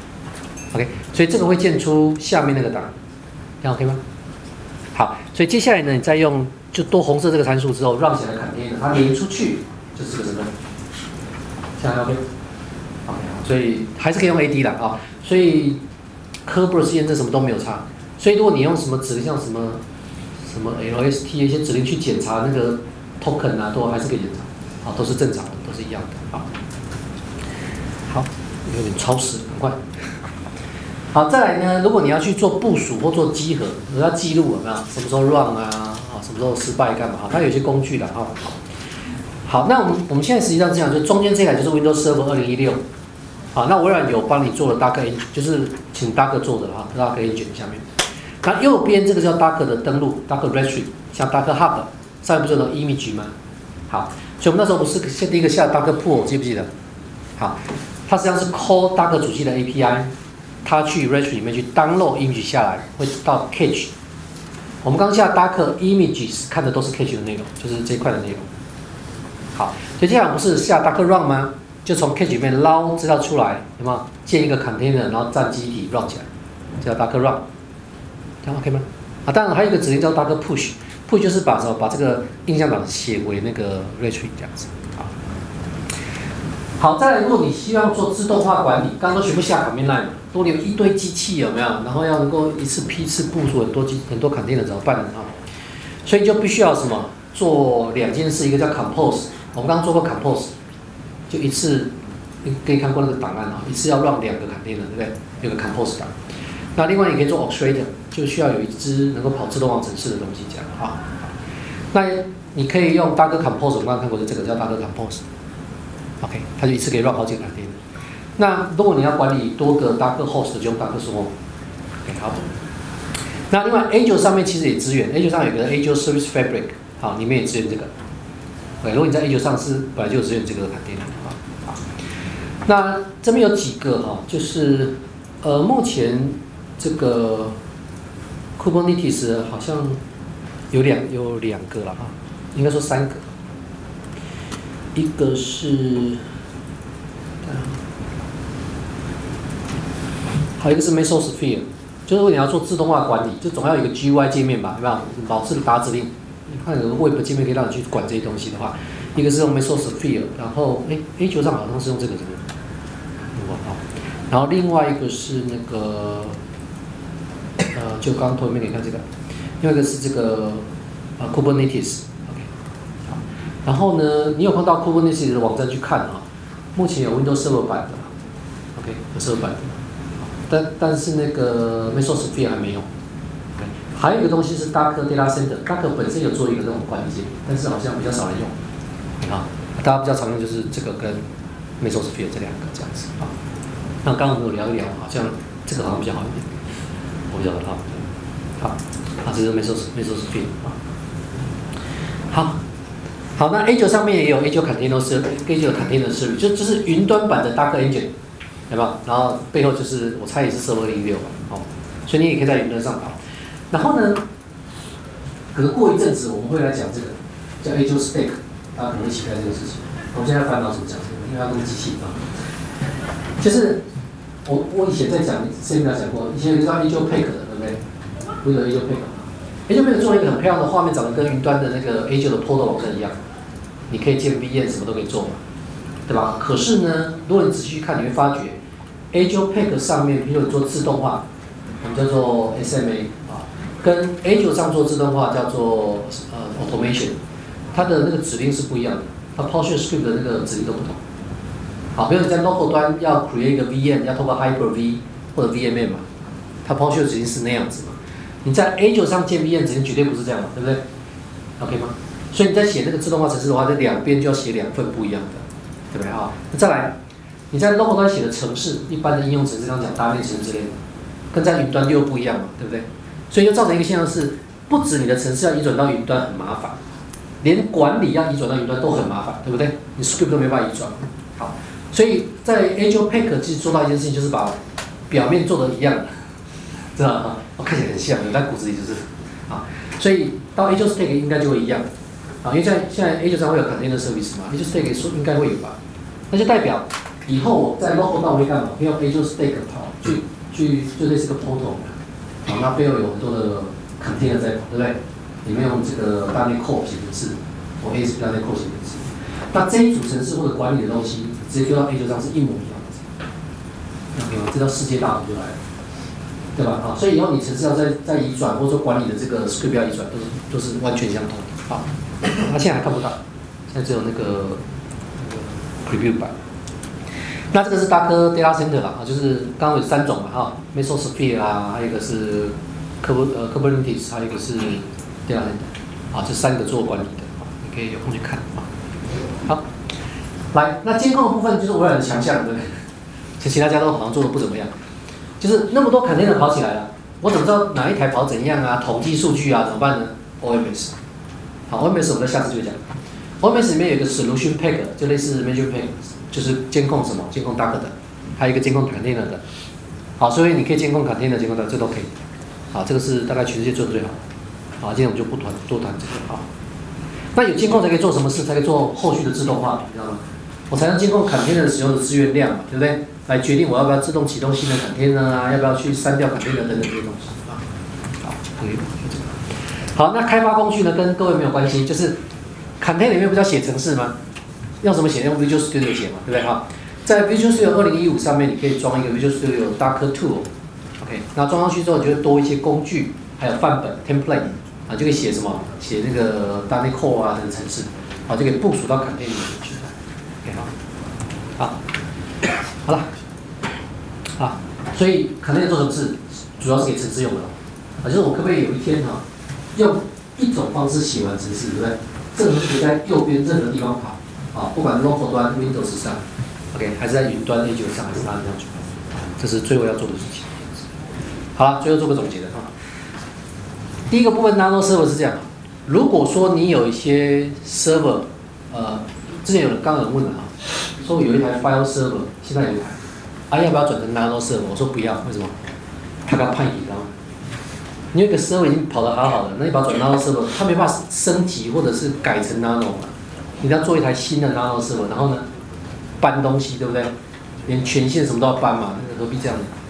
A。OK， 所以这个会建出下面那个档，这样 OK 吗？好，所以接下来呢，你再用就多红色这个参数之后 ，run 起来 container， 它连出去就是这个身份，这样 OK， 好，所以还是可以用 A D 的啊。所以 Kerberos 验证什么都没有差。所以如果你用什么指令，像什么什么 L S T 一些指令去检查那个 token 啊，都还是可以检查，啊，都是正常的，都是一样的啊。好，有点超时，很快。好，再来呢，如果你要去做部署或做稽核，你要记录有没有什么时候 run 啊，啊什么时候失败干嘛？它有一些工具的哈。好，那我们我们现在实际上这样，就中间这台就是 Windows Server 二零一六，好，那微软有帮你做了 Docker Engine， 就是请 Docker 做的哈 ，Docker Engine 下面。那右边这个叫 Docker 的登录 ，Docker Registry， 像 Docker Hub， 上面不是有 image 吗？好，所以我们那时候不是先第一个下 Docker Pool， 记不记得？好，它实际上是 call Docker 主机的 A P I。它去 registry 里面去 download image 下来，会到 cache。我们刚下 Docker images 看的都是 cache 的内容，就是这一块的内容。好，所以接下来不是下 Docker run 吗？就从 cache 里面捞资料出来，有没有？建一个 container， 然后占基体 run 起来，叫 Docker run， 这样 OK 吗？啊，当然还有一个指令叫 Docker push，push 就是把什么把这个印象档写为那个 registry 这样子。好，再来，如果你希望做自动化管理，刚刚都全部下 command line 嘛，如果你有一堆机器有没有？然后要能够一次批次部署很多机很多 container 怎么办呢？啊，所以就必须要什么做两件事，一个叫 compose， 我们刚刚做过 compose， 就一次可以看过那个档案啊，一次要 run 两个 container， 对不对？有个 compose 档。那另外你可以做 orchestrator， 就需要有一支能够跑自动化程式的东西这样啊。那你可以用 Docker compose， 我们刚刚看过的这个叫 Docker compose。OK， 它就一次可以 run 好几个 container。那如果你要管理多个 Docker host， 就用 Docker Swarm。OK， 好。那另外 Azure 上面其实也支援 ，Azure 上有个 Azure Service Fabric， 好，里面也支援这个。OK， 如果你在 Azure 上是本来就有支援这个 container， 好，好。那这边有几个哈，就是呃，目前这个 Kubernetes 好像有两有两个了哈，应该说三个。一个是， 还有一个是 Mesosphere， 就是如果你要做自动化管理，就总要有一个 G U I 界面吧，有没有？老式的打指令，你看有个 Web 界面可以让你去管这些东西的话，一个是用 Mesosphere， 然后哎 A 九上好像是用这个这个，然后另外一个是那个呃，就刚刚投影片给你看这个，另外一个是这个呃 Kubernetes。OK， 好，然后呢，你有碰到 Kubernetes 的网站去看啊，目前有 Windows Server 版的 ，OK， 有 Server 版的，但但是那个 Mesosphere 还没有。OK， 还有一个东西是 Docker Data Center，Docker 本身有做一个这种管理界面，但是好像比较少人用。啊，大家比较常用就是这个跟 Mesosphere 这两个这样子啊。那刚刚我们有聊一聊，好像这个好像比较好一点，我比较好。好，啊，这是 Mesosphere 啊。好，好，那 A 九上面也有 A 九 Container Service，A 九 Container Service 就就是云端版的 Docker Engine， 对吧？然后背后就是我猜也是 Server 零六吧，哦，所以你也可以在云端上跑。然后呢，可能过一阵子我们会来讲这个叫 A 九 Stack， 大家可能会期待这个事情。我们现在烦恼怎么讲这个，因为要弄机器啊。就是我我以前在讲 seminar 讲过，以前有一个叫 A 九 Pack 的，对不对？不是有 A 九 Pack。A 九 Pack 做了一个很漂亮的画面，长得跟云端的那个 A 九 的 Portal 网站一样，你可以建 V M， 什么都可以做嘛，对吧？可是呢，如果你仔细去看，你会发觉 A 九 Pack 上面，比如你做自动化，我们叫做 S M A 啊，跟 A 九 上做自动化叫做呃 Automation， 它的那个指令是不一样的，它 PowerShell Script 的那个指令都不同。好，比如你在 local 端要 create 一个 V M， 要透过 Hyper-V 或者 V M M 嘛，它 PowerShell 指令是那样子嘛。你在 A 九 上建 V M 指令绝对不是这样嘛，对不对 ？OK 吗？所以你在写那个自动化程式的话，这两边就要写两份不一样的，对不对啊？那再来，你在 local 端写的程式，一般的应用程式，刚讲搭配程式之类的，跟在云端又不一样嘛，对不对？所以就造成一个现象是，不止你的程式要移转到云端很麻烦，连管理要移转到云端都很麻烦，对不对？你 script 都没办法移转。好。所以在 A 九 Pack 其实做到一件事情，就是把表面做的一样的，知道吗？哦，看起来很像，但骨子里就是啊。所以到 A 九 Stack 应该就会一样啊，因为在现在 A 九 上会有 Container Service 嘛 ，A 九 Stack 说应该会有吧？那就代表以后我在 local 端我会干嘛？可以用 A 九 Stack 跑去去就类似个 portal， 啊，那背后有很多的 container 在跑，对不对？里面用这个大内 core 写程式，或 A S P 大内 core 写程式。那这一组程式或者管理的东西，直接丢到 A 九 上是一模一样的。OK 吗？这叫世界大同就来了，对吧？好，所以以后你程式要再再移转，或者说管理的这个 script 要移转，都是都是完全相同的。好，那现在还看不到，现在只有那个那个 preview 版。那这个是 Docker Data Center 啦，就是刚刚有三种嘛，哈 ，Mesosphere 啊，还有一个是 Kubernetes， 还有一个是 Data Center， 啊，这三个做管理的，你可以有空去看啊。好，来，那监控的部分就是微软的强项，对不对？其实其他家都好像做的不怎么样，就是那么多 container 跑起来了，我怎么知道哪一台跑怎样啊？统计数据啊，怎么办呢 ？O M S， 好 ，O M S 我们在下次就讲。O M S 里面有一个 Solution Pack， 就类似 Measure Pack， 就是监控什么？监控 Docker 的，还有一个监控 container 的。好，所以你可以监控 container、监控 Docker， 这都可以。好，这个是大概全世界做的最好。好，今天我们就不谈多谈这个好。那有监控才可以做什么事？才可以做后续的自动化，你知道吗？我才能监控 container 使用的资源量嘛，对不对？来决定我要不要自动启动新的 container 啊，要不要去删掉 container 等等这些东西啊。好，可以。好，那开发工具呢，跟各位没有关系，就是 container 里面不是要写程式吗？用什么写？用 Visual Studio 写嘛，对不对？哈，在 Visual Studio 二零一五上面，你可以装一个 Visual Studio Docker Tool，OK， 那装上去之后，你就会多一些工具，还有范本 template。啊，就可以写什么？写那个 Docker Core 啊，这个程式，好，就可以部署到 container 里面去。OK， 好，好，好了，啊，所以 container 做什么事？主要是给程式用的，啊，就是我可不可以有一天哈、啊，用一种方式写完程式，对不对？这个可以在右边任何地方跑，啊，不管 local 端 Windows 上 ，OK， 还是在云端 A 九 上，还是哪里上去，这是最后要做的事情。好了，最后做个总结的哈。第一个部分 Nano Server 是这样，如果说你有一些 server， 呃，之前有人刚刚有人问了啊，说有一台 File Server， 现在有一台，啊要不要转成 Nano Server？ 我说不要，为什么？它刚叛逆，知道吗？你有一个 server 已经跑得好好的，那你把它转 Nano Server， 它没办法升级或者是改成 Nano 嘛？你要做一台新的 Nano Server， 然后呢，搬东西，对不对？连权限什么都要搬嘛，那个何必这样呢？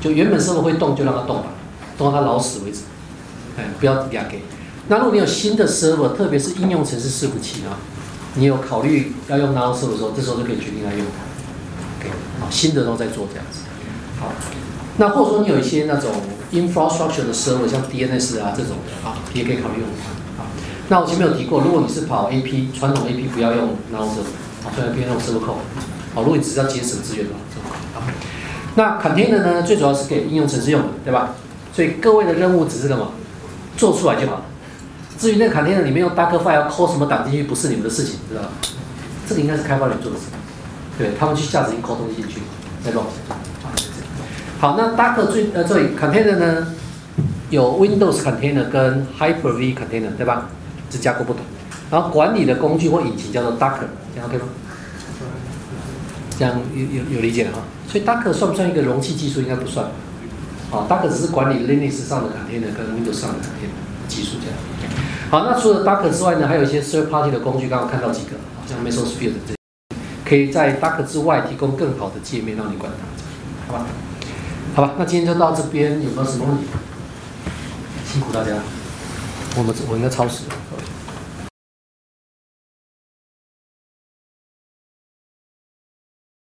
就原本 server 会动就让它动吧，动到它老死为止，哎，不要压给。那如果你有新的 server， 特别是应用程式伺服器啊，你有考虑要用 Now server 的时候，这时候就可以决定来用它。OK， 好，新的都在做这样子。好，那或者说你有一些那种 infrastructure 的 server， 像 D N S 啊这种的啊，也可以考虑用它。啊，那我前面有提过，如果你是跑 A P 传统 A P， 不要用 Now server， 啊，虽然偏用 server code。好，如果你只是要节省资源的话，好。那 container 呢，最主要是给应用程式用的，对吧？所以各位的任务只是干嘛？做出来就好了。至于那个 container 里面用 Dockerfile 要抠什么档进去，不是你们的事情，知道吧？这个应该是开发人做的事，对，他们去下指令抠东西进去，再乱。好，那 Docker 最呃这里 container 呢，有 Windows container 跟 Hyper-V container， 对吧？这架构不同。然后管理的工具或引擎叫做 Docker， 这样 OK 吗？这样有有有理解了哈。所以 Docker 算不算一个容器技术？应该不算。啊 ，Docker 只是管理 Linux 上的 container 跟 Windows 上的 container 技术这样。好，那除了 Docker 之外呢，还有一些 third party 的工具，刚刚看到几个，像 Mesosphere 这些，可以在 Docker 之外提供更好的界面让你管它，好吧？好吧，那今天就到这边，有没有什么问题？辛苦大家，我们我应该超时了。